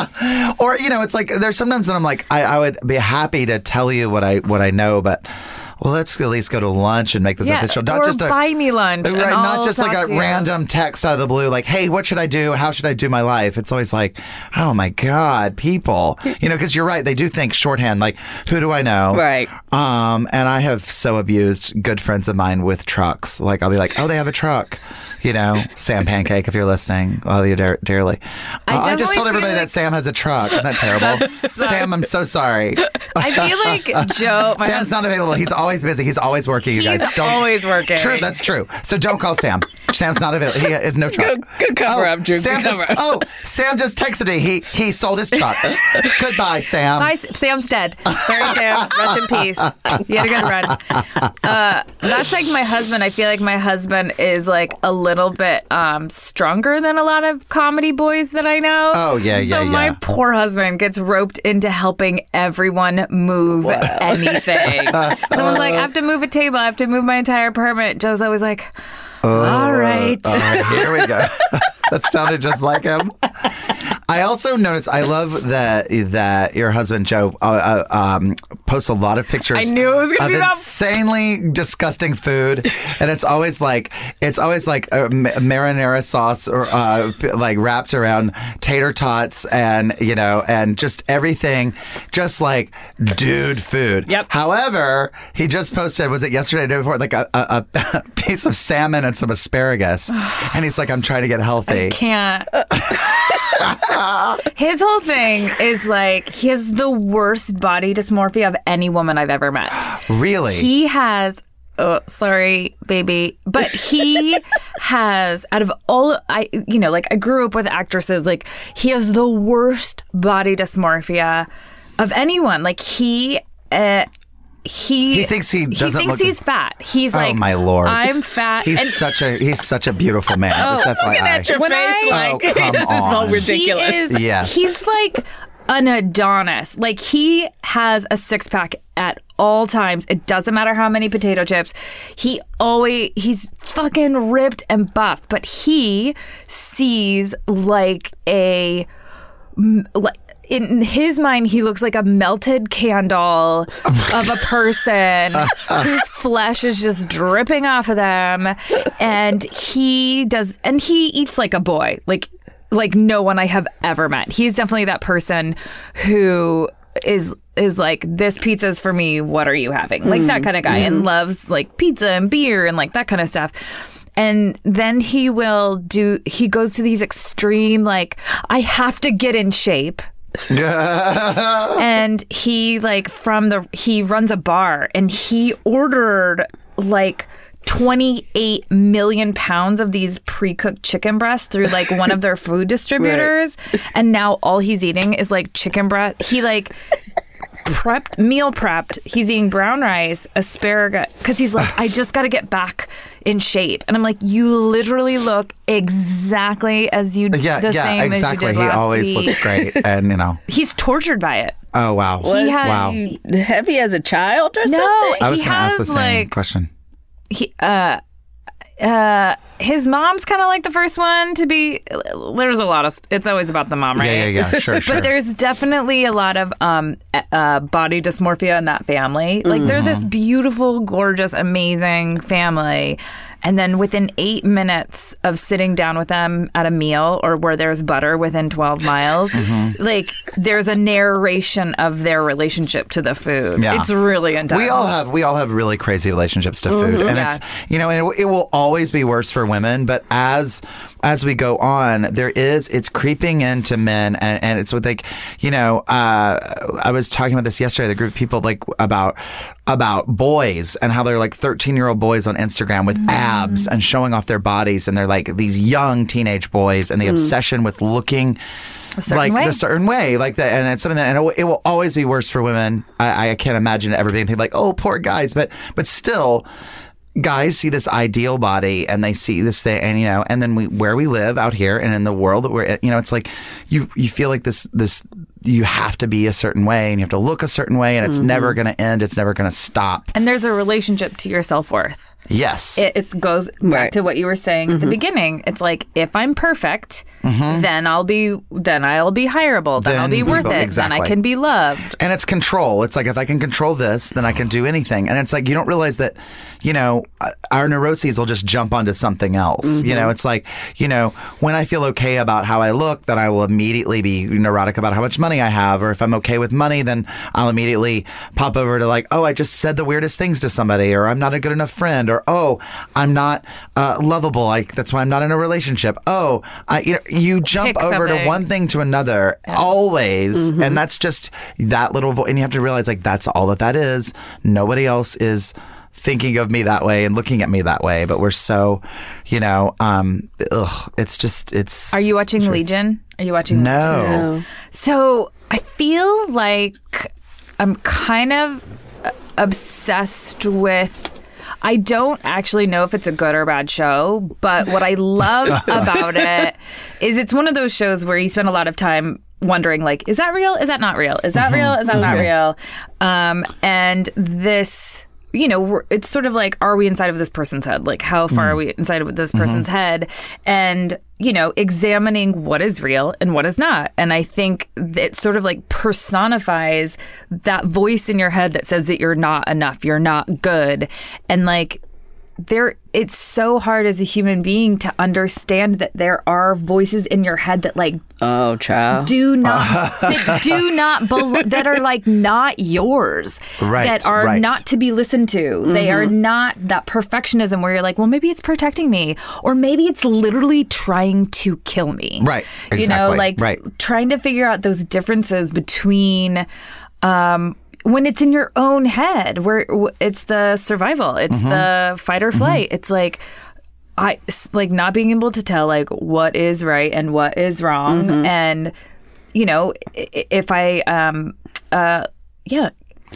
Or you know, it's like there's sometimes that I'm like, I, I would be happy to tell you what I what I know, but well, let's at least go to lunch and make this Yeah, official. Not or just a, buy me lunch. and Right, not I'll just like talk a to you. random text out of the blue, like, hey, what should I do? How should I do my life? It's always like, oh my God, people. You know, because you're right. They do think shorthand, like, who do I know? Right. Um, and I have so abused good friends of mine with trucks. Like, I'll be like, oh, they have a truck. You know, Sam Pancake, if you're listening, love you dear, dearly. I Uh, I just definitely told everybody feel that like- Sam has a truck. Isn't that terrible? Sam, I'm so sorry. I feel like Joe. My Sam's not available. He's always busy. He's always working, you He's guys. Don't, always working. True, that's true. So don't call Sam. Sam's not available. He has no truck. Good- good cover oh, up, Drew. Good Sam just, cover up. oh, Sam just texted me. He he sold his truck. Goodbye, Sam. Bye, Sam's dead. Sorry, Sam. Rest in peace. You had a good run. Uh, that's like my husband. I feel like my husband is like a little bit um, stronger than a lot of comedy boys that I know. Oh, yeah, yeah, So my yeah. poor husband gets roped into helping everyone move anything. Someone's like, I have to move a table. I have to move my entire apartment. Joe's always like, all right. Oh, here we go. That sounded just like him. I also noticed. I love that that your husband Joe uh, uh, um, posts a lot of pictures. I knew it was gonna of be about- insanely disgusting food, and it's always like it's always like a ma- marinara sauce or uh, p- like wrapped around tater tots, and you know, and just everything, just like dude food. Yep. However, he just posted. Was it yesterday? Or the day before? Like a, a, a piece of salmon and some asparagus, and he's like, "I'm trying to get healthy." Can't. His whole thing is like he has the worst body dysmorphia of any woman I've ever met. Really? He has. Oh, sorry, baby, but he has out of all I, you know, like I grew up with actresses. Like he has the worst body dysmorphia of anyone. Like he. Uh, He, He thinks he doesn't thinks look- he's fat. He's Oh, like, my Lord. I'm fat. He's and such a he's such a beautiful man. Oh, Just F Y I. Looking at your When face I- like Oh, come this is all on. ridiculous. He is, Yes. He's like an Adonis. Like he has a six pack at all times. It doesn't matter how many potato chips. He always he's fucking ripped and buff, but he sees like a like in his mind, he looks like a melted candle of a person whose flesh is just dripping off of them. And he does, and he eats like a boy, like, like no one I have ever met. He's definitely that person who is, is like, this pizza's for me. What are you having? Like that kind of guy, and loves like pizza and beer and like that kind of stuff. And then he will do, he goes to these extreme, like, I have to get in shape. And he like from the he runs a bar, and he ordered like twenty-eight million pounds of these pre-cooked chicken breasts through like one of their food distributors. And now all he's eating is like chicken breast. He like prepped, meal prepped. He's eating brown rice, asparagus, because he's like, I just got to get back in shape. And I'm like, you literally look exactly as you Yeah, the yeah, same exactly. as you He did last always week. looks great, and you know. He's tortured by it. Oh wow! He had- wow! He heavy as a child or No, something? I was he going to ask the has, same like- question. He, uh, uh, his mom's kind of like the first one to be. There's a lot of. It's always about the mom, right? Yeah, yeah, yeah. Sure, sure. But there's definitely a lot of um, uh, body dysmorphia in that family. Like they're this Mm-hmm. beautiful, gorgeous, amazing family. And then within eight minutes of sitting down with them at a meal or where there's butter within twelve miles, Mm-hmm. like there's a narration of their relationship to the food. Yeah. It's really intense. We all have we all have really crazy relationships to food, and Yeah. it's you know, and it, it will always be worse for women. But as as we go on, there is it's creeping into men, and, and it's with like you know, uh, I was talking about this yesterday. The group of people like about about boys and how they're like thirteen year old boys on Instagram with abs and showing off their bodies, and they're like these young teenage boys, and the obsession with looking. certain Like way. the certain way, like that, and it's something that, and it will, it will always be worse for women. I, I can't imagine it ever being like, oh, poor guys, but but still, guys see this ideal body and they see this thing, and you know, and then we where we live out here and in the world that we're, in, you know, it's like you you feel like this this you have to be a certain way and you have to look a certain way, and it's never going to end. It's never going to stop. And there's a relationship to your self worth. Yes. It, it goes back Right. to what you were saying at the beginning. It's like, if I'm perfect, then I'll be then I'll be hireable. Then, Then I'll be worth people- it. exactly. Then I can be loved. And it's control. It's like, if I can control this, then I can do anything. And it's like, you don't realize that, you know, our neuroses will just jump onto something else. Mm-hmm. You know, it's like, you know, when I feel okay about how I look, then I will immediately be neurotic about how much money I have. Or if I'm okay with money, then I'll immediately pop over to like, oh, I just said the weirdest things to somebody, or I'm not a good enough friend, or oh, I'm not uh, lovable. Like, that's why I'm not in a relationship. Oh, I, you know, you jump Pick over to something. one thing to another always, and that's just that little vo- and you have to realize, like, that's all that that is. Nobody else is thinking of me that way and looking at me that way, but we're so, you know, um ugh, it's just it's Are you watching Legion? Are you watching no, No. So I feel like I'm kind of obsessed with. I don't actually know if it's a good or bad show, but what I love about it is it's one of those shows where you spend a lot of time wondering, like, is that real? Is that not real? Is that real? Is that not real? Um, and this, you know, we're, it's sort of like, are we inside of this person's head? Like, how far are we inside of this person's head? And, you know, examining what is real and what is not. And I think it sort of like personifies that voice in your head that says that you're not enough, you're not good. And like, there, it's so hard as a human being to understand that there are voices in your head that like Oh, child. do not that do not bel- that are like not yours, Right, that are right. not to be listened to. They are not that perfectionism where you're like, well, maybe it's protecting me, or maybe it's literally trying to kill me. Right, You know, exactly, like right. trying to figure out those differences between. Um, when it's in your own head, where w- it's the survival, it's Mm-hmm. the fight or flight. It's like, I s- like not being able to tell like what is right and what is wrong, Mm-hmm. and you know, i- if I um uh yeah.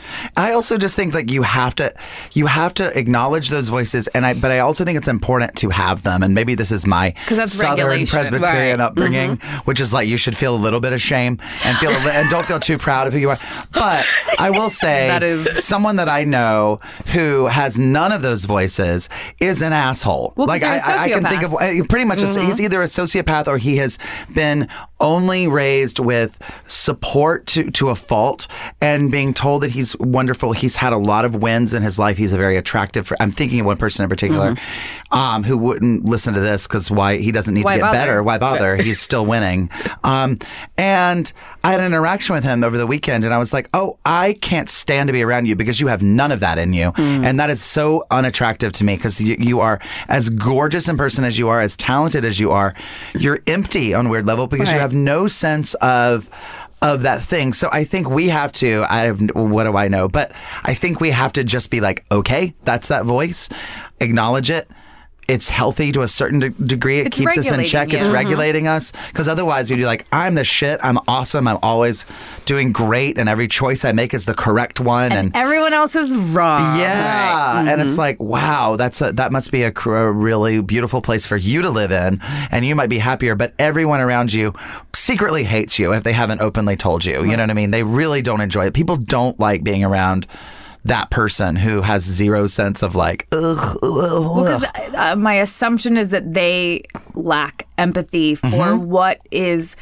I also just think like you have to you have to acknowledge those voices, and I but I also think it's important to have them. And maybe this is my 'Cause that's Southern regulation. Presbyterian Right. upbringing, which is like you should feel a little bit of shame and feel a li- and don't feel too proud of who you are. But I will say That is- someone that I know who has none of those voices is an asshole. Well, 'cause like they're I, a I I can think of uh, pretty much a, he's either a sociopath or he has been only raised with support to to a fault and being told that he's wonderful. He's had a lot of wins in his life. He's a very attractive. fr- I'm thinking of one person in particular um, who wouldn't listen to this because why he doesn't need Why to get bother? better. Why bother? He's still winning. Um, and I had an interaction with him over the weekend, and I was like, "Oh, I can't stand to be around you because you have none of that in you, and that is so unattractive to me because you, you are as gorgeous in person as you are, as talented as you are. You're empty on a weird level because you Right. have no sense of." of that thing. So I think we have to, I have, what do I know? But I think we have to just be like, okay, that's that voice. Acknowledge it. It's healthy to a certain de- degree. It It's keeps us in regulating check. you. It's Mhm. regulating us. Because otherwise we'd be like, I'm the shit. I'm awesome. I'm always doing great. And every choice I make is the correct one. And, Everyone else is wrong. yeah. And it's like, wow, that's a, that must be a, cr- a really beautiful place for you to live in. And you might be happier, but everyone around you secretly hates you if they haven't openly told you. You know what I mean? They really don't enjoy it. People don't like being around that person who has zero sense of like, ugh. Well, because uh, my assumption is that they lack empathy for Mm-hmm. what is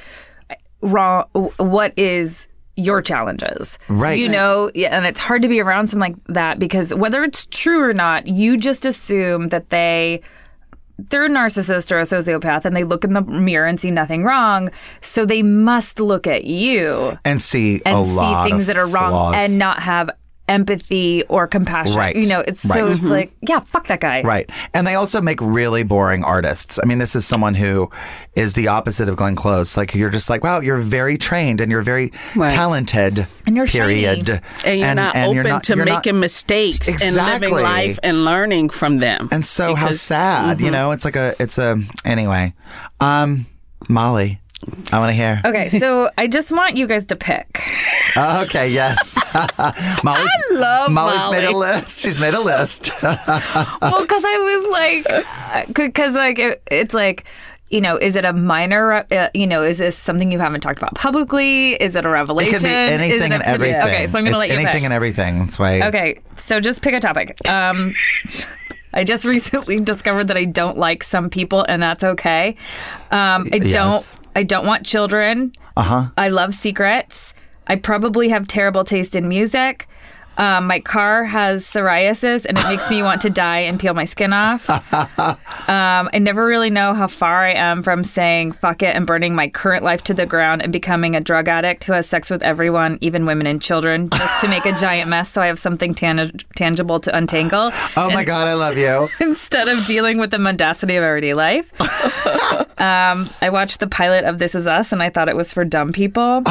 wrong, what is your challenges. Right. You know, yeah, and it's hard to be around something like that because whether it's true or not, you just assume that they. They're a narcissist or a sociopath and they look in the mirror and see nothing wrong. So they must look at you And see and a see lot things of that are wrong flaws. and not have empathy or compassion. Right. You know, it's so Right. it's like, yeah, fuck that guy. Right. And they also make really boring artists. I mean, this is someone who is the opposite of Glenn Close. Like, you're just like, wow, you're very trained and you're very Right. talented. And you're period. shiny. And you're not open you're not- to you're not- making mistakes and Exactly. living life and learning from them. And so how Because- sad, you know, it's like a, it's a, anyway. Um, Molly, I want to hear. Okay, so I just want you guys to pick. Oh, okay, yes. Molly's, I love Molly's Molly. made a list. She's made a list. Well, because I was like, because like it, it's like, you know, is it a minor? Uh, you know, is this something you haven't talked about publicly? Is it a It revelation? could be Is anything it a- and everything. Okay, so I'm gonna It's let you anything pick. and everything. That's why. Okay, so just pick a topic. Um, I just recently discovered that I don't like some people, and that's okay. Um, I Yes. don't. I don't want children. Uh huh. I love secrets. I probably have terrible taste in music. Um, my car has psoriasis, and it makes me want to die and peel my skin off. Um, I never really know how far I am from saying fuck it and burning my current life to the ground and becoming a drug addict who has sex with everyone, even women and children, just to make a giant mess so I have something tan- tangible to untangle. Oh my God, I love you. Instead of dealing with the mundacity of everyday life. um, I watched the pilot of This Is Us, and I thought it was for dumb people.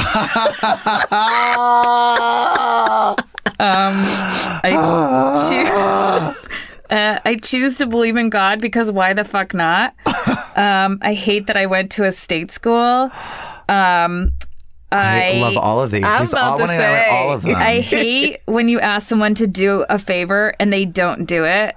Um, I, choo- uh, I choose to believe in God because why the fuck not? Um, I hate that I went to a state school. Um, I, I love all of these. I'm These about all to want to know say, all of them. I hate when you ask someone to do a favor and they don't do it.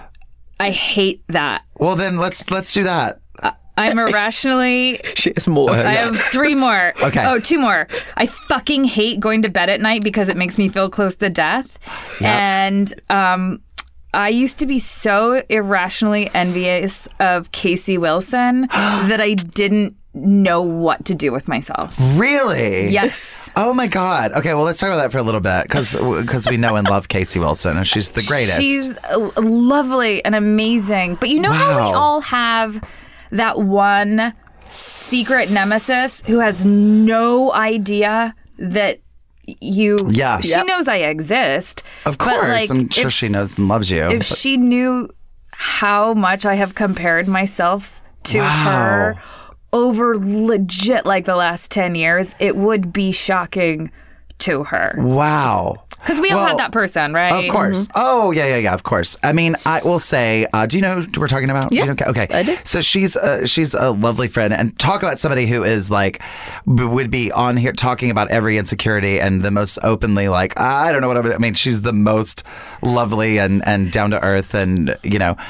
I hate that. Well, then let's let's do that. I'm irrationally. She has more. I have three more. Okay. Oh, two more. I fucking hate going to bed at night because it makes me feel close to death. Yep. And um, I used to be so irrationally envious of Casey Wilson that I didn't know what to do with myself. Really? Yes. Oh my God. Okay, well, let's talk about that for a little bit because we know and love Casey Wilson, and she's the greatest. She's uh, lovely and amazing. But you know how we Wow. all have that one secret nemesis who has no idea that you Yeah. she Yep. knows I exist. Of but, course. like, I'm sure if- she knows and loves you. If but- she knew how much I have compared myself to Wow. her over legit like the last ten years, it would be shocking to her. Wow. Because we all Well, have that person, right? Of course. Oh, yeah, yeah, yeah, of course. I mean, I will say, uh, do you know who we're talking about? Yeah, You know- okay. I do. So she's uh, she's a lovely friend. And talk about somebody who is like, b- would be on here talking about every insecurity and the most openly like, I don't know what I'm, I mean, she's the most lovely and, and down to earth and, you know,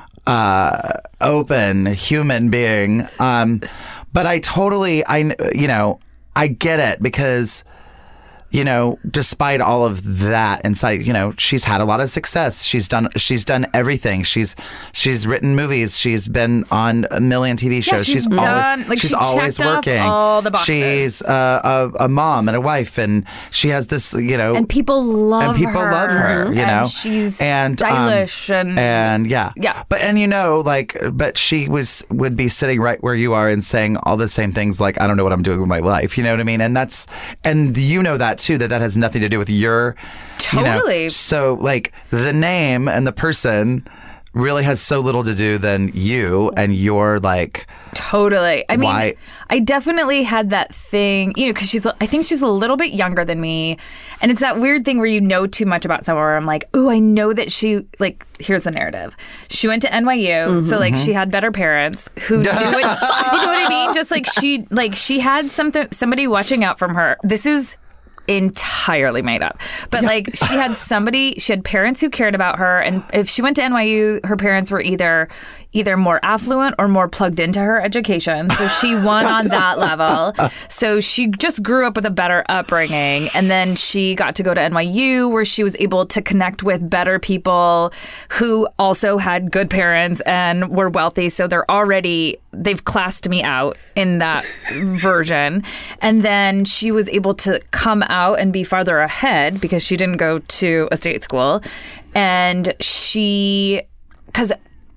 uh, open human being. Um, but I totally, I, you know, I get it because, you know, despite all of that inside, you know, she's had a lot of success. She's done, she's done everything. She's, she's written movies. She's been on a million T V shows. she's always, done- like, she's she always checked off working. all the boxes. She's uh, a, a mom and a wife, and she has this, you know, And people love her. and people love her, you know, And she's and, um, stylish and, and yeah, Yeah. But and you know, like, but she was would be sitting right where you are and saying all the same things, like, I don't know what I'm doing with my life. You know what I mean? And that's and you know that too. That that has nothing to do with your you know. Totally. So like the name and the person really has so little to do than you and your like. Totally. I mean, Why- I definitely had that thing, you know, because she's, I think she's a little bit younger than me. And it's that weird thing where you know too much about someone where I'm like, oh, I know that she, like, here's the narrative. She went to N Y U, so, like, she had better parents who knew it. You know what I mean? Just like she, like, she had something, somebody watching out from her. This is entirely made up. But like she had somebody, she had parents who cared about her, and if she went to N Y U, her parents were either either more affluent or more plugged into her education. So she won on that level. So she just grew up with a better upbringing, and then she got to go to N Y U where she was able to connect with better people who also had good parents and were wealthy. So they're already they've classed me out in that version. And then she was able to come out and be farther ahead because she didn't go to a state school. And she, because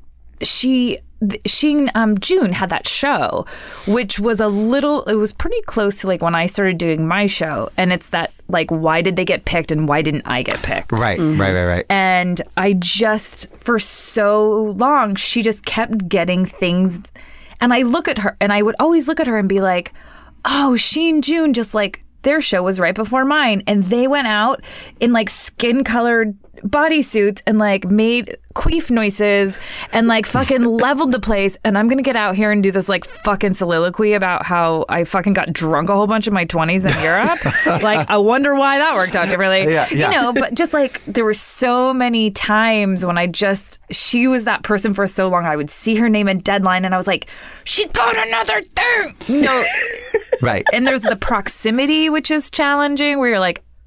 she, she, um, June had that show, which was a little, it was pretty close to like when I started doing my show. And it's that, like, why did they get picked and why didn't I get picked? Right, right, right, right. And I just, for so long, she just kept getting things. And I look at her, and I would always look at her and be like, oh, she and June just like, their show was right before mine. And they went out in like skin colored bodysuits and like made queef noises and like fucking leveled the place. And I'm going to get out here and do this like fucking soliloquy about how I fucking got drunk a whole bunch in my twenties in Europe. Like, I wonder why that worked out differently. Yeah, yeah. You know, but just like there were so many times when I just, she was that person for so long. I would see her name in Deadline and I was like, she got another thing. You know, Right. and there's the proximity, which is challenging, where you're like,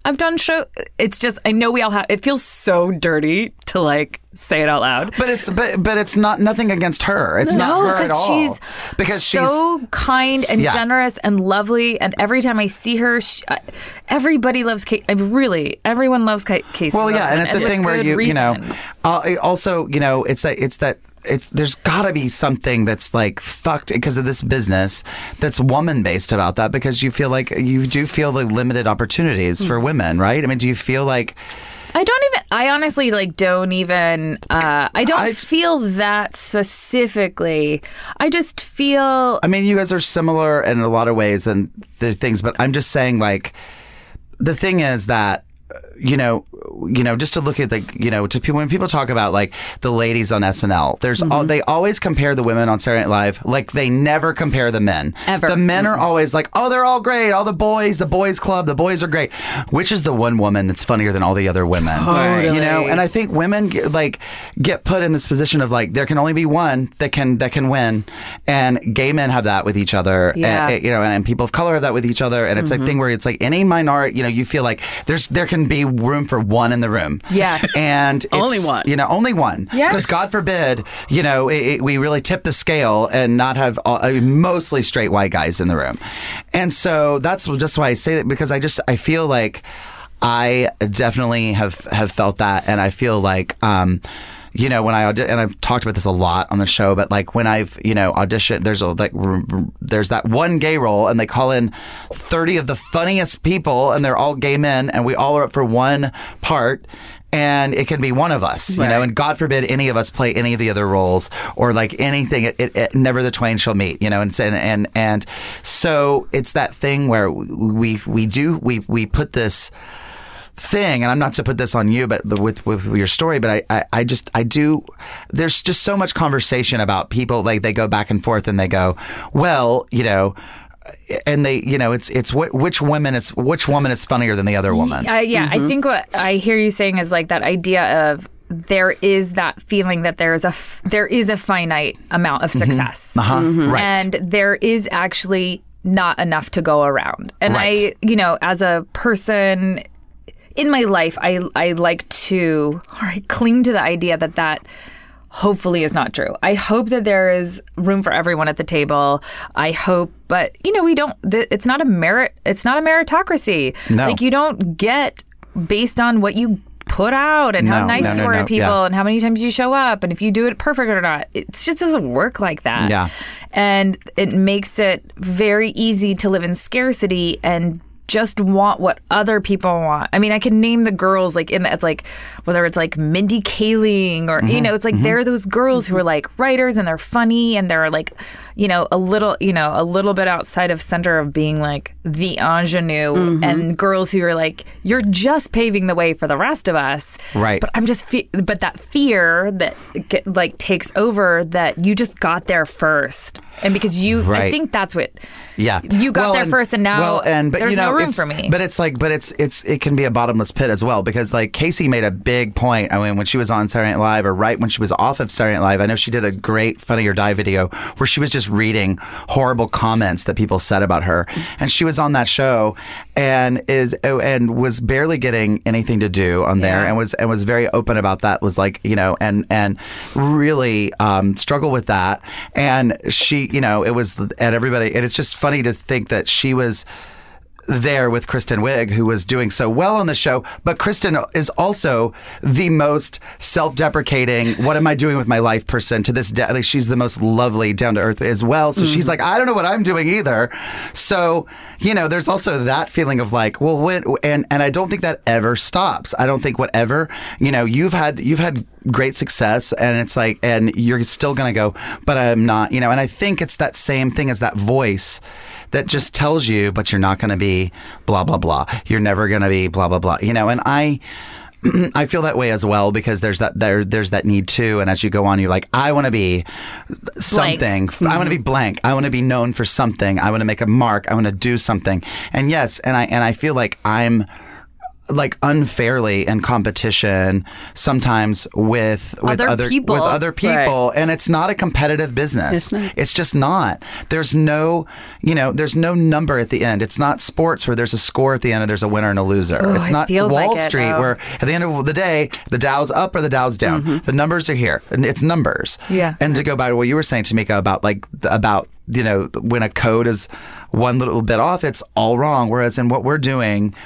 I've done show. It's just I know we all have. It feels so dirty to like say it out loud. But it's but but it's not nothing against her. It's no, not her at all. She's because so she's kind and yeah. generous and lovely. And every time I see her, she, uh, everybody loves Kate. I mean, really, everyone loves Kate. Casey well, yeah, Wilson, and it's a with thing where good you you know, reason. uh, also you know, it's that it's that. It's there's got to be something that's like fucked because of this business that's woman based about that, because you feel like you do feel the limited opportunities mm. for women, right? I mean, do you feel like I don't even I honestly like don't even uh, I don't I, feel that specifically. I just feel I mean, you guys are similar in a lot of ways and the things, but I'm just saying, like, the thing is that you know, you know, just to look at the, you know, to people when people talk about like the ladies on S N L, there's mm-hmm. all, they always compare the women on Saturday Night Live like they never compare the men. Ever. The men mm-hmm. are always like, oh, they're all great, all the boys, the boys club, the boys are great. Which is the one woman that's funnier than all the other women? Totally. You know, and I think women get, like get put in this position of like there can only be one that can that can win, and gay men have that with each other. Yeah. And, you know, and, and people of color have that with each other, and it's mm-hmm. a thing where it's like any minority, you know, you feel like there's there can be room for one in the room. Yeah. And it's, only one. You know, only one. Yeah. Because God forbid, you know, it, it, we really tip the scale and not have all, I mean, mostly straight white guys in the room. And so that's just why I say that, because I just, I feel like I definitely have, have felt that. And I feel like, um, you know, when I audi- and I've talked about this a lot on the show, but like when I've, you know, auditioned, there's a, like, r- r- there's that one gay role and they call in thirty of the funniest people and they're all gay men and we all are up for one part. And it can be one of us, you right. know, and God forbid any of us play any of the other roles or like anything. It, it, it never the twain shall meet, you know, and and and, and so it's that thing where we we do we we put this thing, and I'm not to put this on you, but with with your story, but I, I, I just I do. There's just so much conversation about people, like they go back and forth and they go, well, you know. And they, you know, it's it's wh- which women is which woman is funnier than the other woman. Uh, yeah, mm-hmm. I think what I hear you saying is like that idea of there is that feeling that there is a f- there is a finite amount of success, mm-hmm. Uh-huh. Mm-hmm. Right. And there is actually not enough to go around. And right. I, you know, as a person in my life, I I like to or I cling to the idea that that. Hopefully is not true. I hope that there is room for everyone at the table. I hope, but you know, we don't, th- it's not a merit, it's not a meritocracy. No. Like you don't get based on what you put out and no, how nice no, no, you are no. to people yeah. and how many times you show up and if you do it perfect or not. It just doesn't work like that. Yeah. And it makes it very easy to live in scarcity and just want what other people want. I mean, I can name the girls like in the, it's like whether it's like Mindy Kaling or mm-hmm. you know, it's like mm-hmm. there are those girls who are like writers and they're funny and they're like, you know, a little, you know, a little bit outside of center of being like the ingenue mm-hmm. and girls who are like, you're just paving the way for the rest of us. Right. But I'm just, fe- but that fear that get, like takes over that you just got there first. And because you, right. I think that's what, yeah, you got well, there and, first, and now well, and but there's you know, no room it's, for me. But it's like, but it's it's it can be a bottomless pit as well, because like Casey made a big point. I mean, when she was on Saturday Night Live, or right when she was off of Saturday Night Live, I know she did a great Funny or Die video where she was just reading horrible comments that people said about her, and she was on that show and is and was barely getting anything to do on there, yeah. and was and was very open about that. Was like, you know, and and really um, struggled with that, and she, you know, it was. And everybody, and it's just funny to think that she was there with Kristen Wiig, who was doing so well on the show. But Kristen is also the most self-deprecating, what am I doing with my life person to this day. Like, she's the most lovely, down-to-earth as well. So mm-hmm. she's like, I don't know what I'm doing either. So, you know, there's also that feeling of like, well, when, and, and I don't think that ever stops. I don't think whatever, you know, you've had, you've had great success, and it's like, and you're still going to go, but I'm not, you know, and I think it's that same thing as that voice that just tells you, but you're not going to be blah, blah, blah. You're never going to be blah, blah, blah. You know, and I, I feel that way as well, because there's that, there, there's that need too. And as you go on, you're like, I want to be something. Mm-hmm. I want to be blank. I want to be known for something. I want to make a mark. I want to do something. And yes, and I, and I feel like I'm, like unfairly in competition sometimes with with Other other people. with other people, and it's not a competitive business. It's not. It's just not. There's no, you know, there's no number at the end. It's not sports where there's a score at the end and there's a winner and a loser. Oh, it's it not feels Wall like it, Street though. where at the end of the day the Dow's up or the Dow's down. Mm-hmm. The numbers are here, and it's numbers. Yeah. And to go back to what you were saying, Tamika, about like about you know when a code is one little bit off, it's all wrong. Whereas in what we're doing,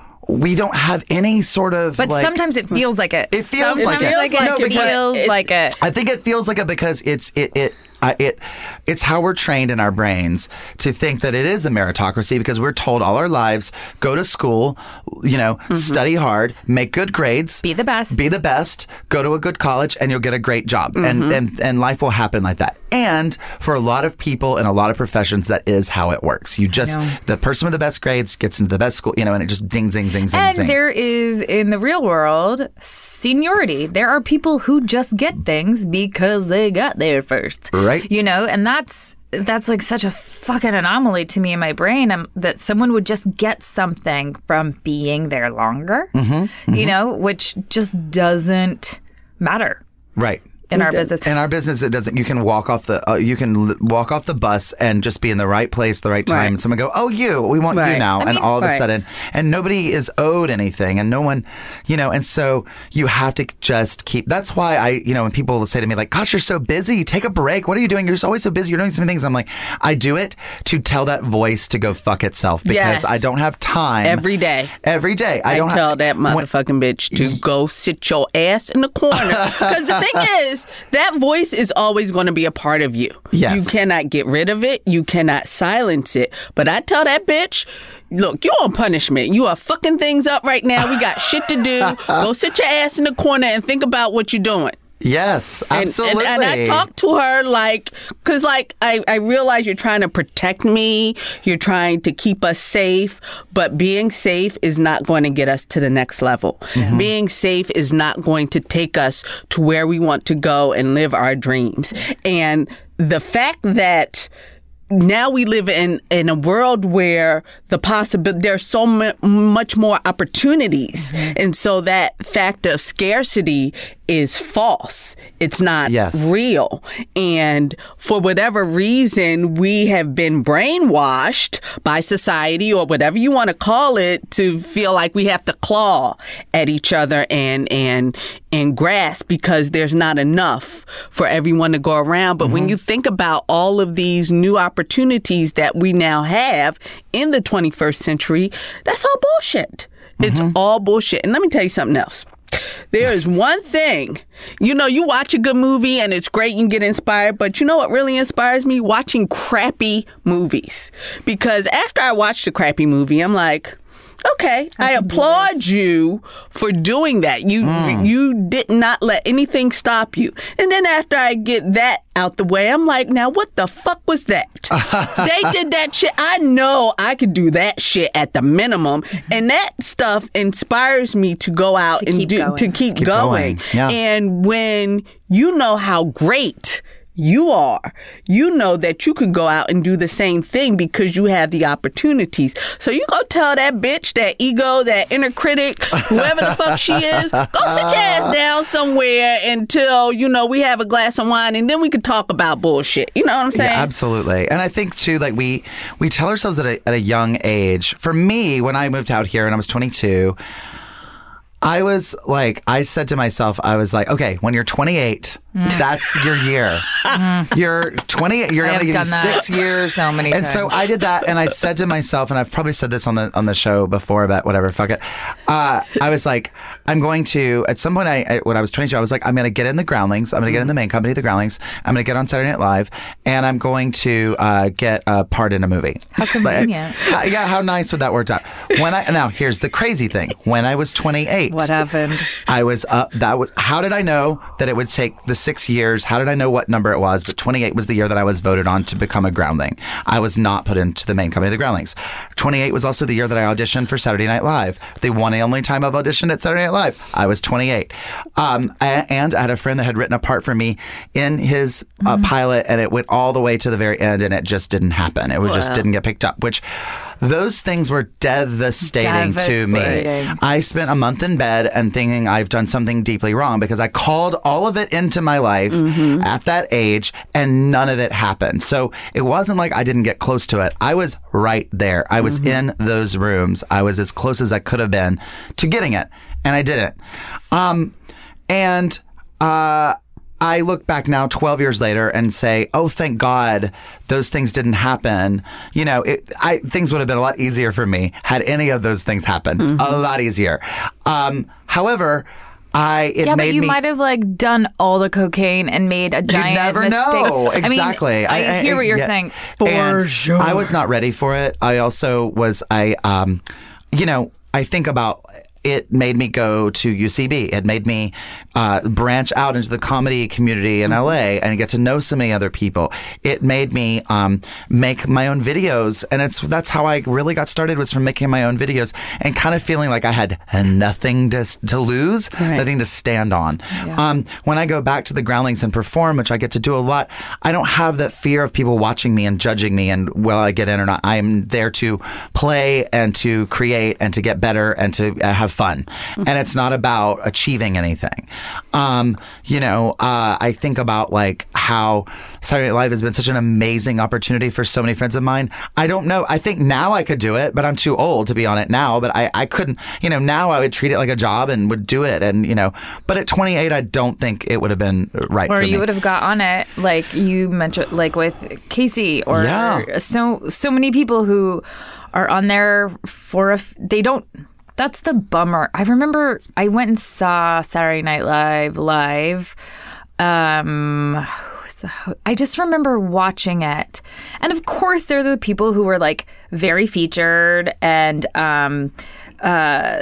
we don't have any sort of But like, sometimes it feels like it. It feels sometimes like it. Like it. No, it because feels it- like it. I think it feels like it because it's it it uh, it it's how we're trained in our brains to think that it is a meritocracy because we're told all our lives go to school, you know, study hard, make good grades, Be the best. be the best, go to a good college, and you'll get a great job, and and and life will happen like that. And for a lot of people in a lot of professions, that is how it works. You just know. the person with the best grades gets into the best school, you know, and it just ding, zing, zing, zing, And zing. there is, in the real world, seniority. There are people who just get things because they got there first. Right. You know, and that's that's like such a fucking anomaly to me in my brain um, that someone would just get something from being there longer, Mm-hmm, you know, which just doesn't matter Right. in our business. In our business, it doesn't. You can walk off the uh, you can l- walk off the bus and just be in the right place, the right time, Right. and someone go, "Oh, you, we want you Right. now," I and mean- all of a Right. sudden, and nobody is owed anything, and no one, you know, and so you have to just keep. That's why I, you know, when people say to me like, "Gosh, you're so busy. Take a break. What are you doing? You're always so busy. You're doing so many things." I'm like, I do it to tell that voice to go fuck itself because Yes. I don't have time Every day. Every day, I I don't tell have, that when- motherfucking bitch to go sit your ass in the corner. Because the thing is, that voice is always going to be a part of you. Yes. You cannot get rid of it. You cannot silence it. But I tell that bitch, look, you on punishment. You are fucking things up right now. We got shit to do. Go sit your ass in the corner and think about what you're doing. Yes, And, absolutely. and, and I talk to her like, because like I, I realize you're trying to protect me, you're trying to keep us safe, but being safe is not going to get us to the next level. Mm-hmm. Being safe is not going to take us to where we want to go and live our dreams. And the fact that now we live in, in a world where the possibility, there's so mu- much more opportunities. Mm-hmm. And so that fact of scarcity is false. It's not Yes. real. And for whatever reason, we have been brainwashed by society or whatever you want to call it to feel like we have to claw at each other and, and, and grasp because there's not enough for everyone to go around. But when you think about all of these new opportunities that we now have in the twenty-first century, that's all bullshit. It's all bullshit. And let me tell you something else. There is one thing, you know, you watch a good movie and it's great, you can get inspired, but you know what really inspires me? Watching crappy movies. Because after I watch the crappy movie, I'm like, okay, I, applaud you for doing that. You you did not let anything stop you. And then after I get that out the way, I'm like, now what the fuck was that? They did that shit. I know I could do that shit at the minimum. And that stuff inspires me to go out To and keep do going. to keep, Keep going. going. Yeah. And when you know how great you are, you know that you can go out and do the same thing because you have the opportunities. So you go tell that bitch, that ego, that inner critic, whoever the fuck she is, go sit your ass down somewhere until, you know, we have a glass of wine and then we can talk about bullshit. You know what I'm saying? Yeah, absolutely. And I think too, like we we tell ourselves at a, at a young age. For me, when I moved out here and I was twenty-two, I was like, I said to myself, I was like, okay, when you're twenty-eight, that's your year. You're twenty-eight. You're I going to have give done you that six years. so many and so times. I did that, and I said to myself, and I've probably said this on the on the show before, but whatever, fuck it. Uh, I was like, I'm going to at some point. I, I when I was twenty-two, I was like, I'm going to get in the Groundlings. I'm going to get in the main company, the Groundlings. I'm going to get on Saturday Night Live, and I'm going to uh, get a part in a movie. How convenient. Like, yeah, how nice would that work out? When I now here's the crazy thing. When I was twenty-eight, What happened? I was up. That was how did I know that it would take the six years? How did I know what number it was? But twenty-eight was the year that I was voted on to become a Groundling. I was not put into the main company of the Groundlings. twenty-eight was also the year that I auditioned for Saturday Night Live. The one and only time I've auditioned at Saturday Night Live. I was twenty-eight. Um, a- and I had a friend that had written a part for me in his uh, pilot, and it went all the way to the very end, and it just didn't happen. It was just didn't get picked up. Which those things were devastating, to me. Devastating. I spent a month in bed and thinking I've done something deeply wrong because I called all of it into my life Mm-hmm. at that age and none of it happened. So it wasn't like I didn't get close to it. I was right there. I was Mm-hmm. in those rooms. I was as close as I could have been to getting it, and I didn't. Um, and uh, I look back now twelve years later and say, oh, thank God those things didn't happen. You know, it, I, things would have been a lot easier for me had any of those things happened. Mm-hmm. A lot easier. Um, however, I it Yeah, made but you me. might have like done all the cocaine and made a giant never mistake. know. Exactly. I mean, I, I- I- hear what you're yeah. saying. And I was not ready for it. I also was, I, um, you know, I think about it made me go to U C B. It made me uh, branch out into the comedy community in L A and get to know so many other people. It made me um, make my own videos, and it's that's how I really got started, was from making my own videos and kind of feeling like I had nothing to to lose, Right. nothing to stand on. Um, when I go back to the Groundlings and perform, which I get to do a lot, I don't have that fear of people watching me and judging me and will I get in or not. I'm there to play and to create and to get better and to uh, have fun. And it's not about achieving anything. Um, you know, uh, I think about like how Saturday Night Live has been such an amazing opportunity for so many friends of mine. I don't know. I think now I could do it, but I'm too old to be on it now. But I, I couldn't, you know, now I would treat it like a job and would do it. And, you know, but at twenty-eight, I don't think it would have been right Or for me. you would have got on it, like you mentioned, like with Casey, or Yeah. so so many people who are on there for a. F- they don't. That's the bummer. I remember I went and saw Saturday Night Live live. Um, who was the ho- I just remember watching it, and of course, they're the people who were like very featured and um, uh.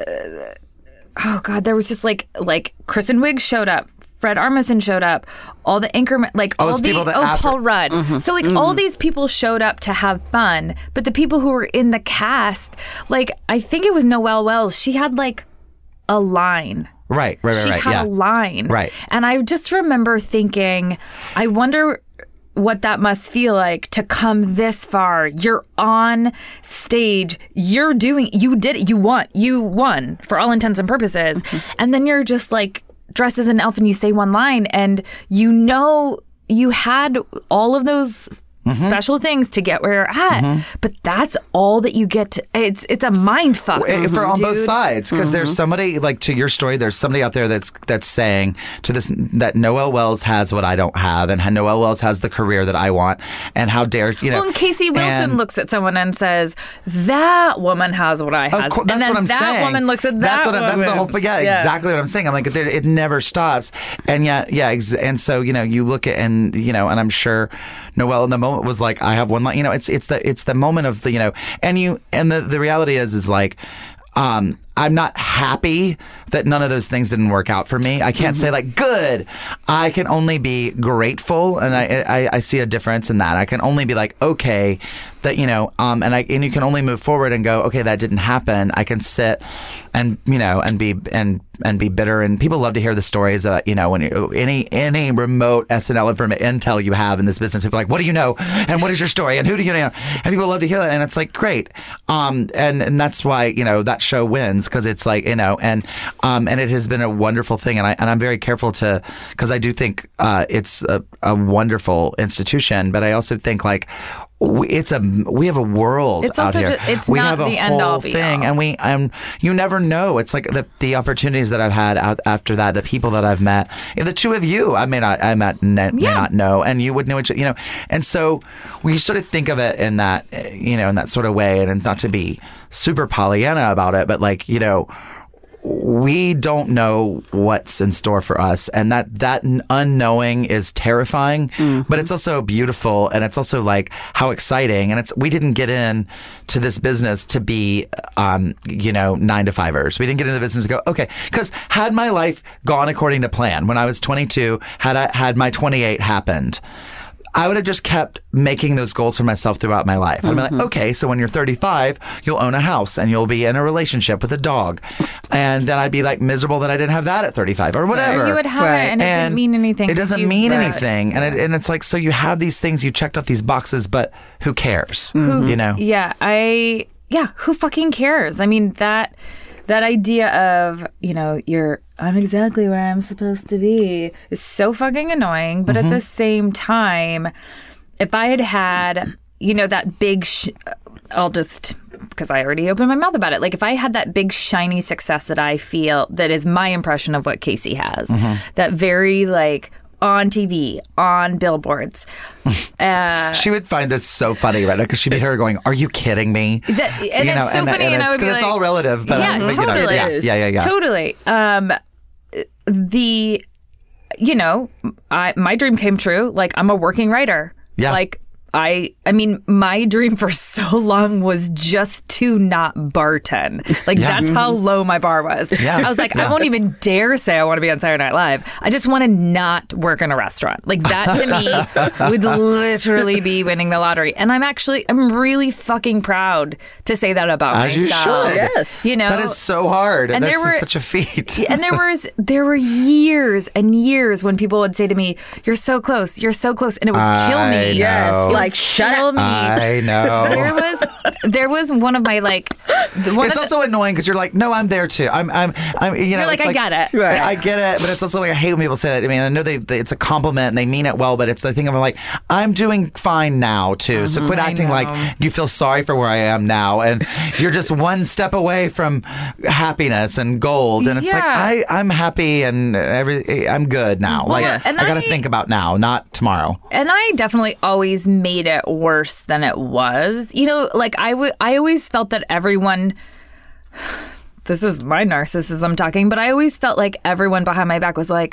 Oh God, there was just like like Kristen Wiig showed up, Fred Armisen showed up, all the anchormen, like Oh, all it's the people that oh after- Paul Rudd. So like all these people showed up to have fun, but the people who were in the cast, like I think it was Noelle Wells, she had like a line. Right, right, right, She right. had Yeah. a line. Right. And I just remember thinking, I wonder what that must feel like to come this far. You're on stage, you're doing, you did it, you won, you won for all intents and purposes. And then you're just like dressed as an elf and you say one line and you know you had all of those special things to get where you're at, but that's all that you get to, it's it's a mind fuck. Eh, for on both dude. sides, because there's somebody, like, to your story, there's somebody out there that's that's saying to this that Noelle Wells has what I don't have, and Noelle Wells has the career that I want, and how dare you know? Well, and Casey Wilson and- looks at someone and says, "That woman has what I Of have," course, that's and then what I'm that saying. woman looks at that that's what I, woman. That's the whole. Yeah, Yeah. exactly what I'm saying. I'm like, it, it never stops, and yet, yeah, ex- and so you know, you look at and you know, and I'm sure Noelle in the moment was like, I have one line. You know, it's it's the it's the moment of the you know, and you and the the reality is is like. Um, I'm not happy that none of those things didn't work out for me. I can't say like good. I can only be grateful, and I, I I see a difference in that. I can only be like, okay, that you know, um, and I and you can only move forward and go, okay, that didn't happen. I can sit and you know and be and and be bitter. And people love to hear the stories. Uh, you know, when you, any any remote S N L inform- intel you have in this business, people are like, what do you know, and what is your story, and who do you know? And people love to hear that, and it's like great. Um, and and that's why you know that show wins, because it's like you know, and um, and it has been a wonderful thing, and I and I'm very careful to, because I do think uh, it's a, a wonderful institution, but I also think like. We, it's a we have a world It's out also here. just- it's we not have a the end whole all be thing, all. and we um you never know. It's like the the opportunities that I've had out after that, the people that I've met, and the two of you, I may not I met, may Yeah. not know, and you would know each you know, and so we sort of think of it in that uh, you know in that sort of way, and it's not to be super Pollyanna about it, but like you know. We don't know what's in store for us, and that that unknowing is terrifying, but it's also beautiful, and it's also like how exciting. And it's we didn't get in to this business to be, um, you know, nine to fivers. We didn't get into the business to go okay. Because had my life gone according to plan when I was twenty-two, had I had my twenty-eight happened. I would have just kept making those goals for myself throughout my life. I'd be like, okay, so when you're thirty-five, you'll own a house and you'll be in a relationship with a dog. And then I'd be like miserable that I didn't have that at thirty-five or whatever. You would have Right. it, and it didn't mean anything. It doesn't You- mean Right. anything. And, it, and it's like, so you have these things, you checked off these boxes, but who cares? Who, You know? Yeah, I yeah, who fucking cares? I mean, that that idea of, you know, you're I'm exactly where I'm supposed to be is so fucking annoying. But mm-hmm. at the same time, if I had had, you know, that big, sh- I'll just, because I already opened my mouth about it. Like if I had that big shiny success that I feel that is my impression of what Casey has, mm-hmm. that very like on T V, on billboards. Uh, she would find this so funny right now because she'd be here going, "Are you kidding me?" That, and you know, it's so and, funny, and, and, and I would be like, it's all relative. But yeah, I, but, totally. You know, yeah, yeah, yeah, yeah, totally. Um, the, you know, I my dream came true. Like I'm a working writer. Yeah. Like I, I mean, my dream for so long was just to not bartend. Like yeah. that's how low my bar was. Yeah. I was like, yeah. I won't even dare say I want to be on Saturday Night Live. I just want to not work in a restaurant. Like that to me would literally be winning the lottery. And I'm actually, I'm really fucking proud to say that about As myself. you should. Yes. You know, that is so hard. And That's there were, such a feat. and there was, there were years and years when people would say to me, "You're so close, you're so close," and it would I kill me. know. Yes. Like shut kill up. me. I know. There was, there was one of my like. the- One It's of also the, annoying because you're like, no, I'm there too. I'm, I'm, I'm. You know, You're like, it's I get it. Right. I get it, but it's also like I hate when people say that. I mean, I know they, they it's a compliment and they mean it well, but it's the thing of like, I'm doing fine now too. So quit I acting know. like you feel sorry for where I am now, and you're just one step away from happiness and gold. And it's like Yeah. I, I'm happy and every, I'm good now. Well, like yes. and I got to I- think about now, not tomorrow. and I definitely always made it worse than it was. You know, like I would, I always felt that everyone. This is my narcissism talking, but I always felt like everyone behind my back was like,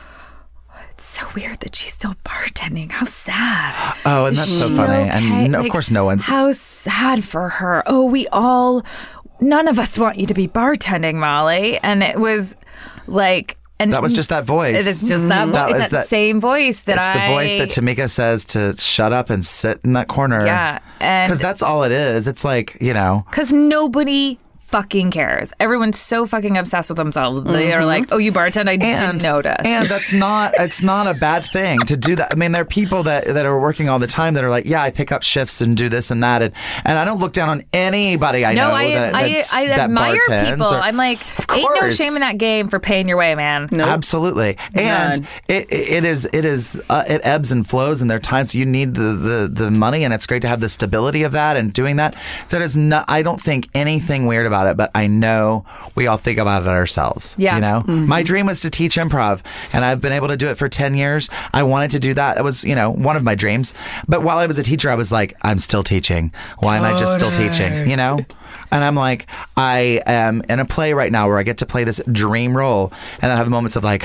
"It's so weird that she's still bartending. How sad." Oh, and that's so She funny. okay? And no, of Like, course, no one's. How sad for her. Oh, we all, none of us want you to be bartending, Molly. And it was like, and That was just that voice. It's just that, vo- That it's was that, that- same voice that It's I. the voice that Tamika says to shut up and sit in that corner. Yeah, and- because that's all it is. It's like, you know, Because nobody fucking cares. Everyone's so fucking obsessed with themselves. They are like, "Oh, you bartend? I and didn't notice." and that's not it's not a bad thing to do that. I mean, there are people that that are working all the time that are like, yeah, I pick up shifts and do this and that, and and I don't look down on anybody I no, know I that, I, that's- I that admire bartends people. or- I'm like, Of ain't no course. shame in that game for paying your way, man. Nope. Absolutely, and None. it, it is it is uh, it ebbs and flows, and there are times you need the, the the money, and it's great to have the stability of that and doing that. That is not. I don't think anything weird about it, but I know we all think about it ourselves. Yeah. you know, Mm-hmm. my dream was to teach improv, and I've been able to do it for ten years. I wanted to do that. That was, you know, one of my dreams. But while I was a teacher, I was like, I'm still teaching. Why am I just still teaching? You know. And I'm like, I am in a play right now where I get to play this dream role, and I have moments of like,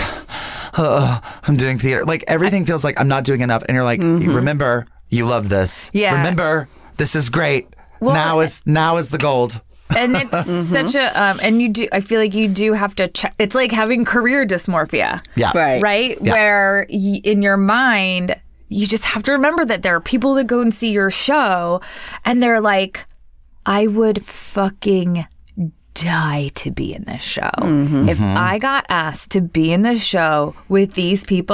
oh, I'm doing theater. Like everything feels like I'm not doing enough. And you're like, Mm-hmm. remember, you love this. Yeah. Remember, this is great. Well, now is now is the gold. And it's Mm-hmm. such a um and you do I feel like you do have to check. It's like having career dysmorphia. Yeah. Right. Right? Yeah. Where y- in your mind you just have to remember that there are people that go and see your show and they're like, I would fucking die to be in this show. If I got asked to be in this show with these people,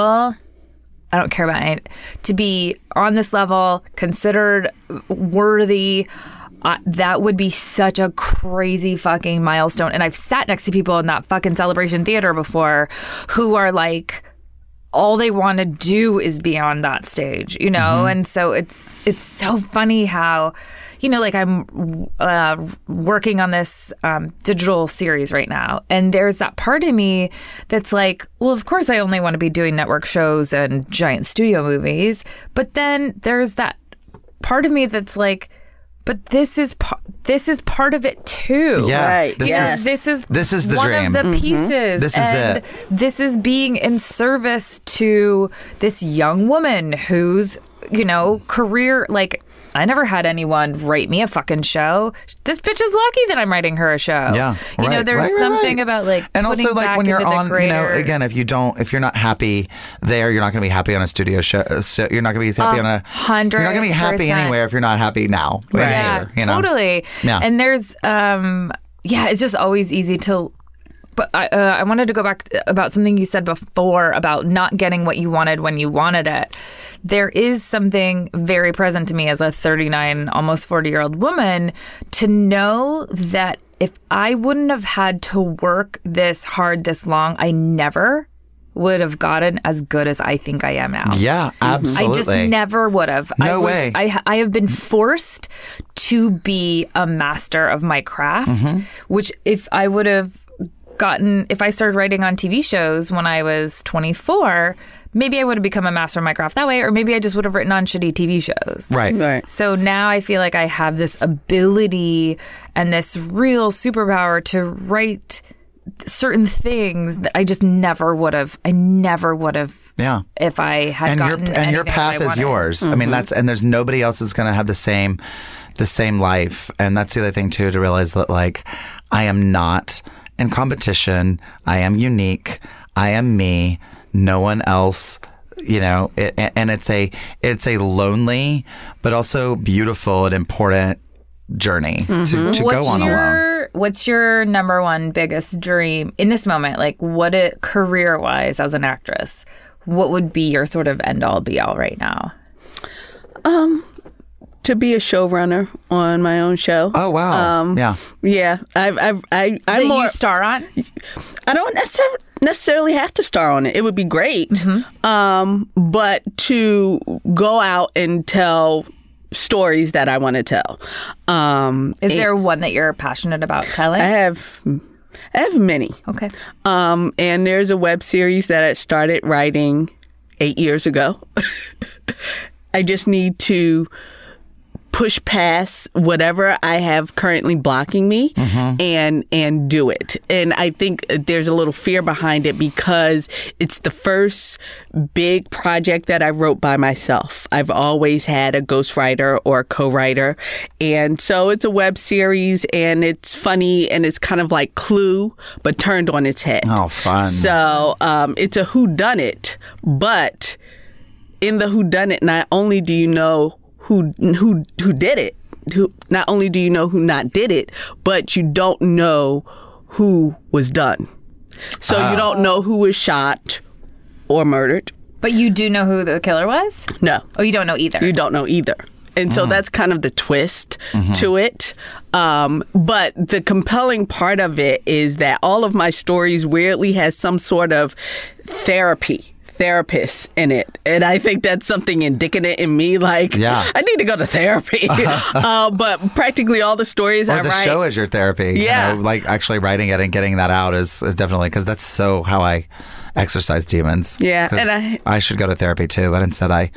I don't care about it, to be on this level, considered worthy, uh, that would be such a crazy fucking milestone. And I've sat next to people in that fucking Celebration Theater before who are like, all they want to do is be on that stage, you know? Mm-hmm. And so it's it's so funny how, you know, like I'm uh, working on this um, digital series right now. And there's that part of me that's like, well, of course I only want to be doing network shows and giant studio movies. But then there's that part of me that's like, but this is par- this is part of it too. Yeah. Right. This Yes. is This is this is the one dream. of the pieces. This is and it. This is being in service to this young woman whose, you know, career, like, I never had anyone write me a fucking show. This bitch is lucky that I'm writing her a show. Yeah, You know, right, there's right, right, something right. about like, and putting also like back when you're into the on, you know, greater- again, if you don't, if you're not happy there, you're not going to be happy on a studio show. uh, So you're not going to be happy on a hundred You're not going to be happy percent. anywhere if you're not happy now. in Yeah, here, you know? totally. Yeah. And there's, um, yeah, it's just always easy to But I, uh, I wanted to go back about something you said before about not getting what you wanted when you wanted it. There is something very present to me as a thirty-nine, almost forty-year-old woman to know that if I wouldn't have had to work this hard, this long, I never would have gotten as good as I think I am now. Yeah, absolutely. I just never would have. No I was, way. I, I have been forced to be a master of my craft, Mm-hmm. which if I would have gotten, if I started writing on T V shows when I was twenty-four, maybe I would have become a master of my craft that way, or maybe I just would have written on shitty T V shows. Right. Right. So now I feel like I have this ability and this real superpower to write certain things that I just never would have. I never would have. Yeah. If I had And your gotten and your anything that path I is wanted. yours. I mean, that's and there's nobody else is going to have the same the same life. And that's the other thing too, to realize that like I am not in competition. I am unique. I am me. No one else. You know, it, and it's a it's a lonely but also beautiful and important journey to, to What's go on alone. your What's your number one biggest dream in this moment? Like, what it career wise as an actress, what would be your sort of end all be all right now? To be a showrunner on my own show. Oh wow! Um, yeah, Yeah, I've, I've, I, That I'm more. you star on? I don't necessarily necessarily have to star on it. It would be great, um, but to go out and tell stories that I want to tell. Um, Is and there one that you're passionate about telling? I have, I have many. okay. Um, and there's a web series that I started writing eight years ago. I just need to push past whatever I have currently blocking me and and do it. And I think there's a little fear behind it because it's the first big project that I wrote by myself. I've always had a ghostwriter or a co-writer. And so it's a web series and it's funny and it's kind of like Clue, but turned on its head. Oh, fun. So um, it's a whodunit, but in the whodunit, not only do you know who who who did it, who not only do you know who not did it, but you don't know who was done. So you don't know who was shot or murdered. But you do know who the killer was? No, Oh, you don't know either. you don't know either. And so that's kind of the twist to it. Um, but the compelling part of it is that all of my stories weirdly has some sort of therapy. Therapist in it, and I think that's something indicative in me. Like, Yeah. I need to go to therapy. uh, but practically all the stories or I the write, show is your therapy. Yeah. You know, like actually writing it and getting that out is, is definitely because that's so how I exercise demons. Yeah, 'Cause and I- I should go to therapy too, but instead I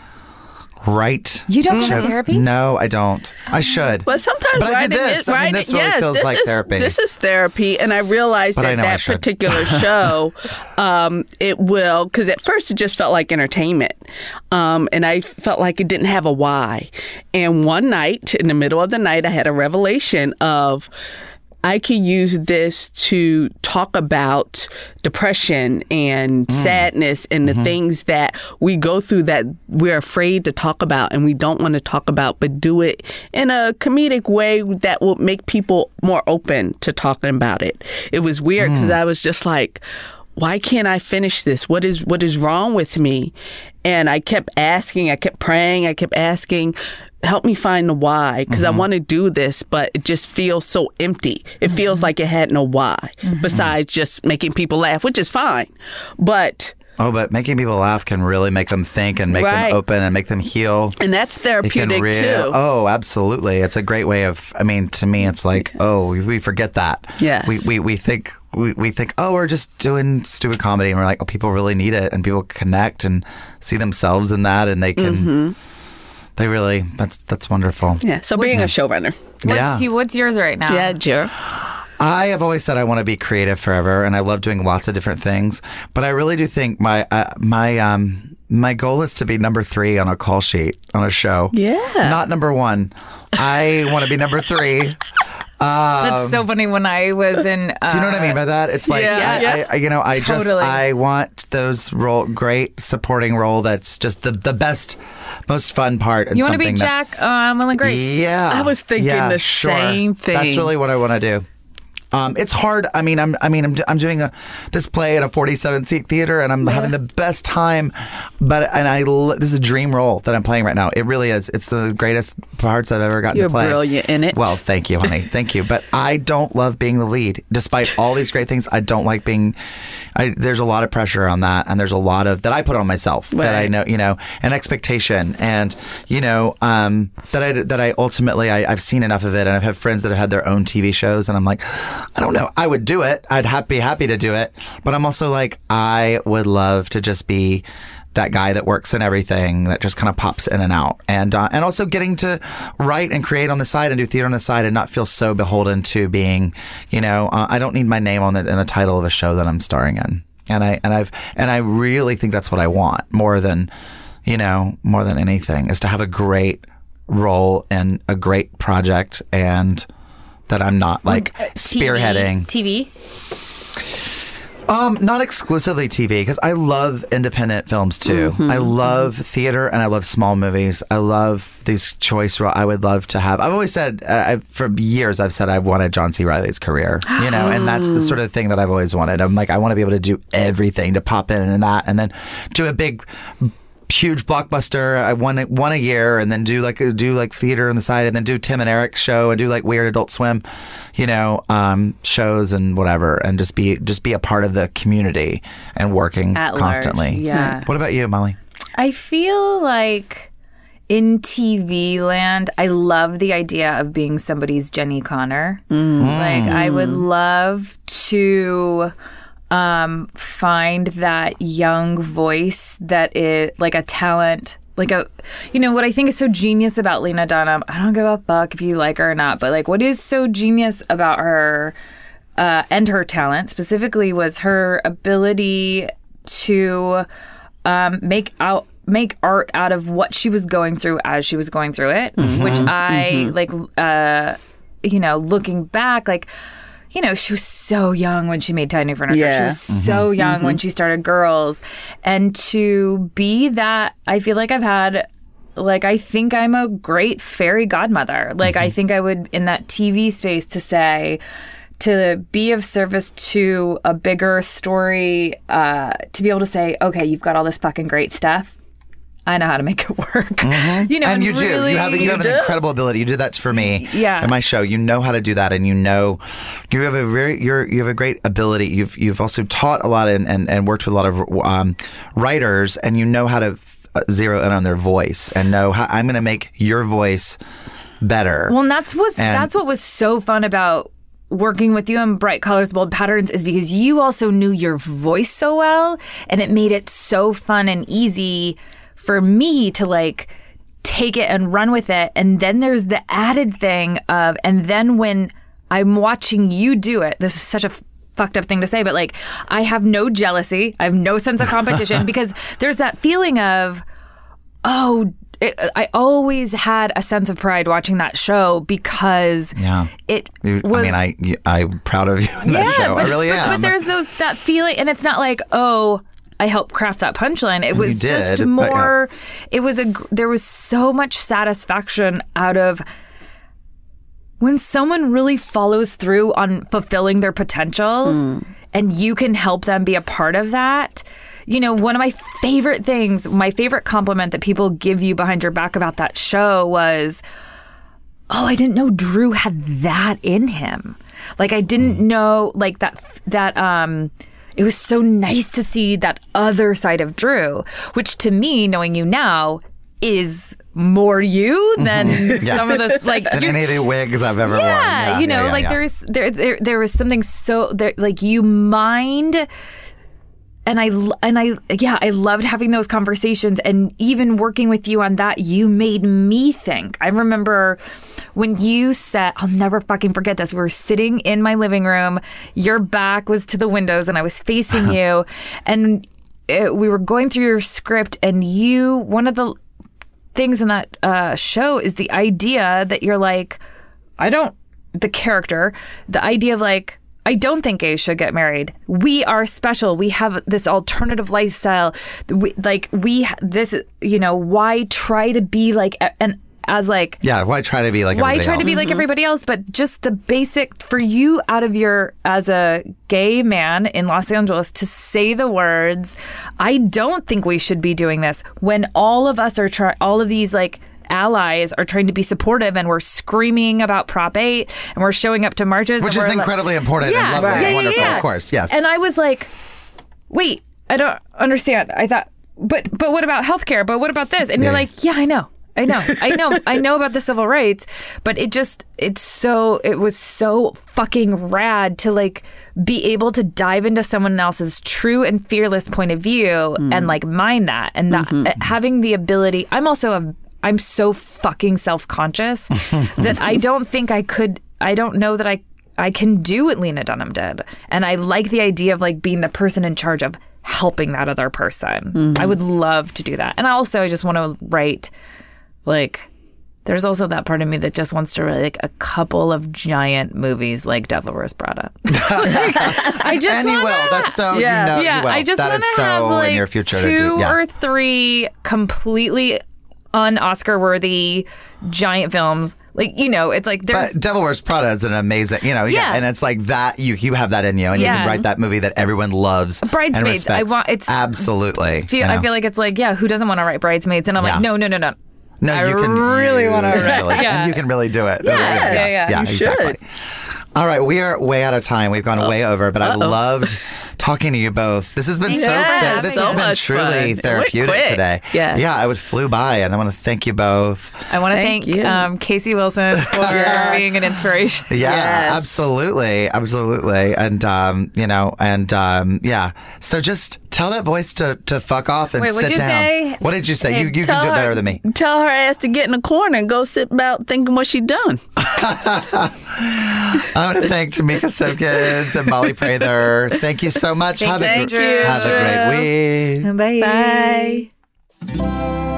write. You don't go to shows. therapy? No, I don't. I should. But sometimes But I writing do this. is I mean, writing. this really yes, feels this like is, therapy. This is therapy, and I realized But I that know I that should. particular show, um, it will because at first it just felt like entertainment, um, and I felt like it didn't have a why. And one night, in the middle of the night, I had a revelation of I could use this to talk about depression and sadness and the things that we go through that we're afraid to talk about and we don't want to talk about, but do it in a comedic way that will make people more open to talking about it. It was weird because I was just like, why can't I finish this? What is what is wrong with me? And I kept asking, I kept praying, I kept asking, help me find the why, because I want to do this, but it just feels so empty. It feels like it had no why besides just making people laugh, which is fine. But Oh, but making people laugh can really make them think and make Right. them open and make them heal. and that's It can therapeutic rea- too. Oh, absolutely. It's a great way of, I mean, to me, it's like, oh, we, we forget that. Yes. We, we, we think, we, we think, oh, we're just doing stupid comedy. And we're like, oh, people really need it. And people connect and see themselves in that. And they can, they really, that's, that's wonderful. Yeah. So being a showrunner. What's, Yeah. you, what's yours right now? Yeah, Jer. I have always said I want to be creative forever, and I love doing lots of different things. But I really do think my uh, my um my goal is to be number three on a call sheet on a show. Yeah. Not number one. I want to be number three. That's so funny. When I was in, uh, Do you know what I mean by that? It's like Yeah. I, Yeah. I, I, you know, I just Totally. I want those role, great supporting role. That's just the the best, most fun part. And you want to be something that- Jack, uh, Will and Grace? Yeah, I was thinking yeah, the sure. same thing. That's really what I want to do. Um, it's hard. I mean, I'm I mean, I'm, I'm doing a this play at a forty-seven seat theater, and I'm yeah. having the best time. But and I this is a dream role that I'm playing right now. It really is. It's the greatest parts I've ever gotten You're to play. You're brilliant in it. Well, thank you, honey. Thank you. But I don't love being the lead, despite all these great things. I don't like being. I, there's a lot of pressure on that, and there's a lot of that I put on myself right. that I know, you know, an expectation, and you know, um, that I that I ultimately I, I've seen enough of it, and I've had friends that have had their own T V shows, and I'm like, I don't know, I would do it. I'd ha- be happy to do it, but I'm also like, I would love to just be that guy that works in everything, that just kind of pops in and out, and uh, and also getting to write and create on the side and do theater on the side, and not feel so beholden to being, you know, uh, I don't need my name on the in the title of a show that I'm starring in, and I and I've and I really think that's what I want more than, you know, more than anything, is to have a great role in a great project, and that I'm not like uh, spearheading T V. Um, not exclusively T V, because I love independent films too. Mm-hmm. I love theater, and I love small movies. I love these choice roles. I would love to have. I've always said, uh, I've, for years, I've said I wanted John C. Reilly's career. You know, and that's the sort of thing that I've always wanted. I'm like, I want to be able to do everything, to pop in and that, and then do a big, huge blockbuster. I one one a year, and then do like do like theater on the side, and then do Tim and Eric's show, and do like weird Adult Swim, you know, um, shows and whatever, and just be just be a part of the community and working At constantly. large, yeah. What about you, Molly? I feel like in T V land, I love the idea of being somebody's Jenny Connor. Mm. Like, I would love to um, find that young voice that is like a talent. Like a, you know, what I think is so genius about Lena Dunham, I don't give a fuck if you like her or not, but like what is so genius about her uh, and her talent specifically was her ability to um, make out make art out of what she was going through as she was going through it, mm-hmm, which I mm-hmm. like, uh, you know, looking back, like, you know, she was so young when she made Tiny Furniture. Yeah. She was mm-hmm. so young mm-hmm. when she started Girls. And to be that, I feel like I've had, like, I think I'm a great fairy godmother. Like, mm-hmm. I think I would, in that T V space, to say, to be of service to a bigger story, uh, to be able to say, okay, you've got all this fucking great stuff. I know how to make it work. Mm-hmm. You know, and, and you really, do. You have, you you have do. an incredible ability. You did that for me. Yeah. In my show, you know how to do that, and you know you have a very you're you have a great ability. You've you've also taught a lot and and, and worked with a lot of um, writers, and you know how to f- zero in on their voice and know how I'm going to make your voice better. Well, and that's was and, that's what was so fun about working with you on Bright Colors, Bold Patterns, is because you also knew your voice so well, and it made it so fun and easy for me to like take it and run with it. And then there's the added thing of, and then when I'm watching you do it, this is such a f- fucked up thing to say, but like, I have no jealousy. I have no sense of competition because there's that feeling of, oh, it, I always had a sense of pride watching that show because yeah. it was... I mean, I, I'm proud of you in that yeah, show. But, I really but, am. But there's those that feeling, and it's not like, oh, I helped craft that punchline. It was did, just more, but, yeah. it was a, there was so much satisfaction out of when someone really follows through on fulfilling their potential mm. and you can help them be a part of that. You know, one of my favorite things, my favorite compliment that people give you behind your back about that show was, oh, I didn't know Drew had that in him. Like, I didn't mm. know, like, that, that, um, it was so nice to see that other side of Drew, which to me, knowing you now, is more you than yeah. some of the like than any of the wigs I've ever yeah, worn. Yeah, you know, yeah, yeah, like yeah. there's there there there was something so there like you mind. And I, and I, yeah, I loved having those conversations. And even working with you on that, you made me think. I remember when you said, I'll never fucking forget this. We were sitting in my living room. Your back was to the windows and I was facing you. And it, we were going through your script. And you, one of the things in that uh, show is the idea that you're like, I don't, the character, the idea of like, I don't think gays should get married. We are special. We have this alternative lifestyle. We, like we, this, you know, why try to be like, and as like Yeah, why try to be like why everybody try to else? be like everybody else? But just the basic for you out of your as a gay man in Los Angeles to say the words, I don't think we should be doing this when all of us are trying, all of these like allies are trying to be supportive and we're screaming about Prop eight and we're showing up to marches. Which and is we're incredibly like, important yeah, and lovely right. and yeah, wonderful, yeah, yeah. of course, yes. And I was like, wait, I don't understand. I thought, but but what about healthcare? But what about this? And Yeah. you're like, yeah, I know. I know, I know, I know about the civil rights, but it just, it's so, it was so fucking rad to like be able to dive into someone else's true and fearless point of view mm. and like mine that and that mm-hmm. having the ability. I'm also a, I'm so fucking self-conscious that I don't think I could, I don't know that I, I can do what Lena Dunham did. And I like the idea of like being the person in charge of helping that other person. Mm-hmm. I would love to do that. And also I just want to write like, there's also that part of me that just wants to write like a couple of giant movies like Devil Wears Prada. Like, I just and you wanna, will. That's so, yeah. you know yeah, you will. I just that want is to so have like in your future two to do. Yeah. or three completely un-Oscar worthy giant films. Like, you know, it's like there's... But Devil Wears Prada is an amazing, you know, yeah. Yeah. And it's like that, you you have that in you. And Yeah. you can write that movie that everyone loves. Bridesmaids. And respects. I want, it's... Absolutely. Feel, you know? I feel like it's like, yeah, who doesn't want to write Bridesmaids? And I'm Yeah. like, no, no, no, no. No, I you can really you want to write. really, Yeah. And you can really do it. Yeah, Really, yeah, yes. yeah, yeah you exactly. should. All right, we are way out of time. We've gone way over, but I've Uh-oh. loved talking to you both. This has been so Yes, th- this so has been much truly fun. It went therapeutic quick. today. Yeah. Yeah, it flew by, and I want to thank you both. I want to Thank thank, you. um, Casey Wilson for Yes. being an inspiration. Yeah, Yes. absolutely, absolutely, and um, you know, and um, yeah. So just tell that voice to, to fuck off and Wait, what'd sit you down. say? What did you say? You you Tell can do it her- better than me. Tell her ass to get in the corner and go sit about thinking what she done. I want to thank Tamika Simpkins and Molly Prather. Thank you so much. Thank have a you. gr- have a great week. Bye. Bye.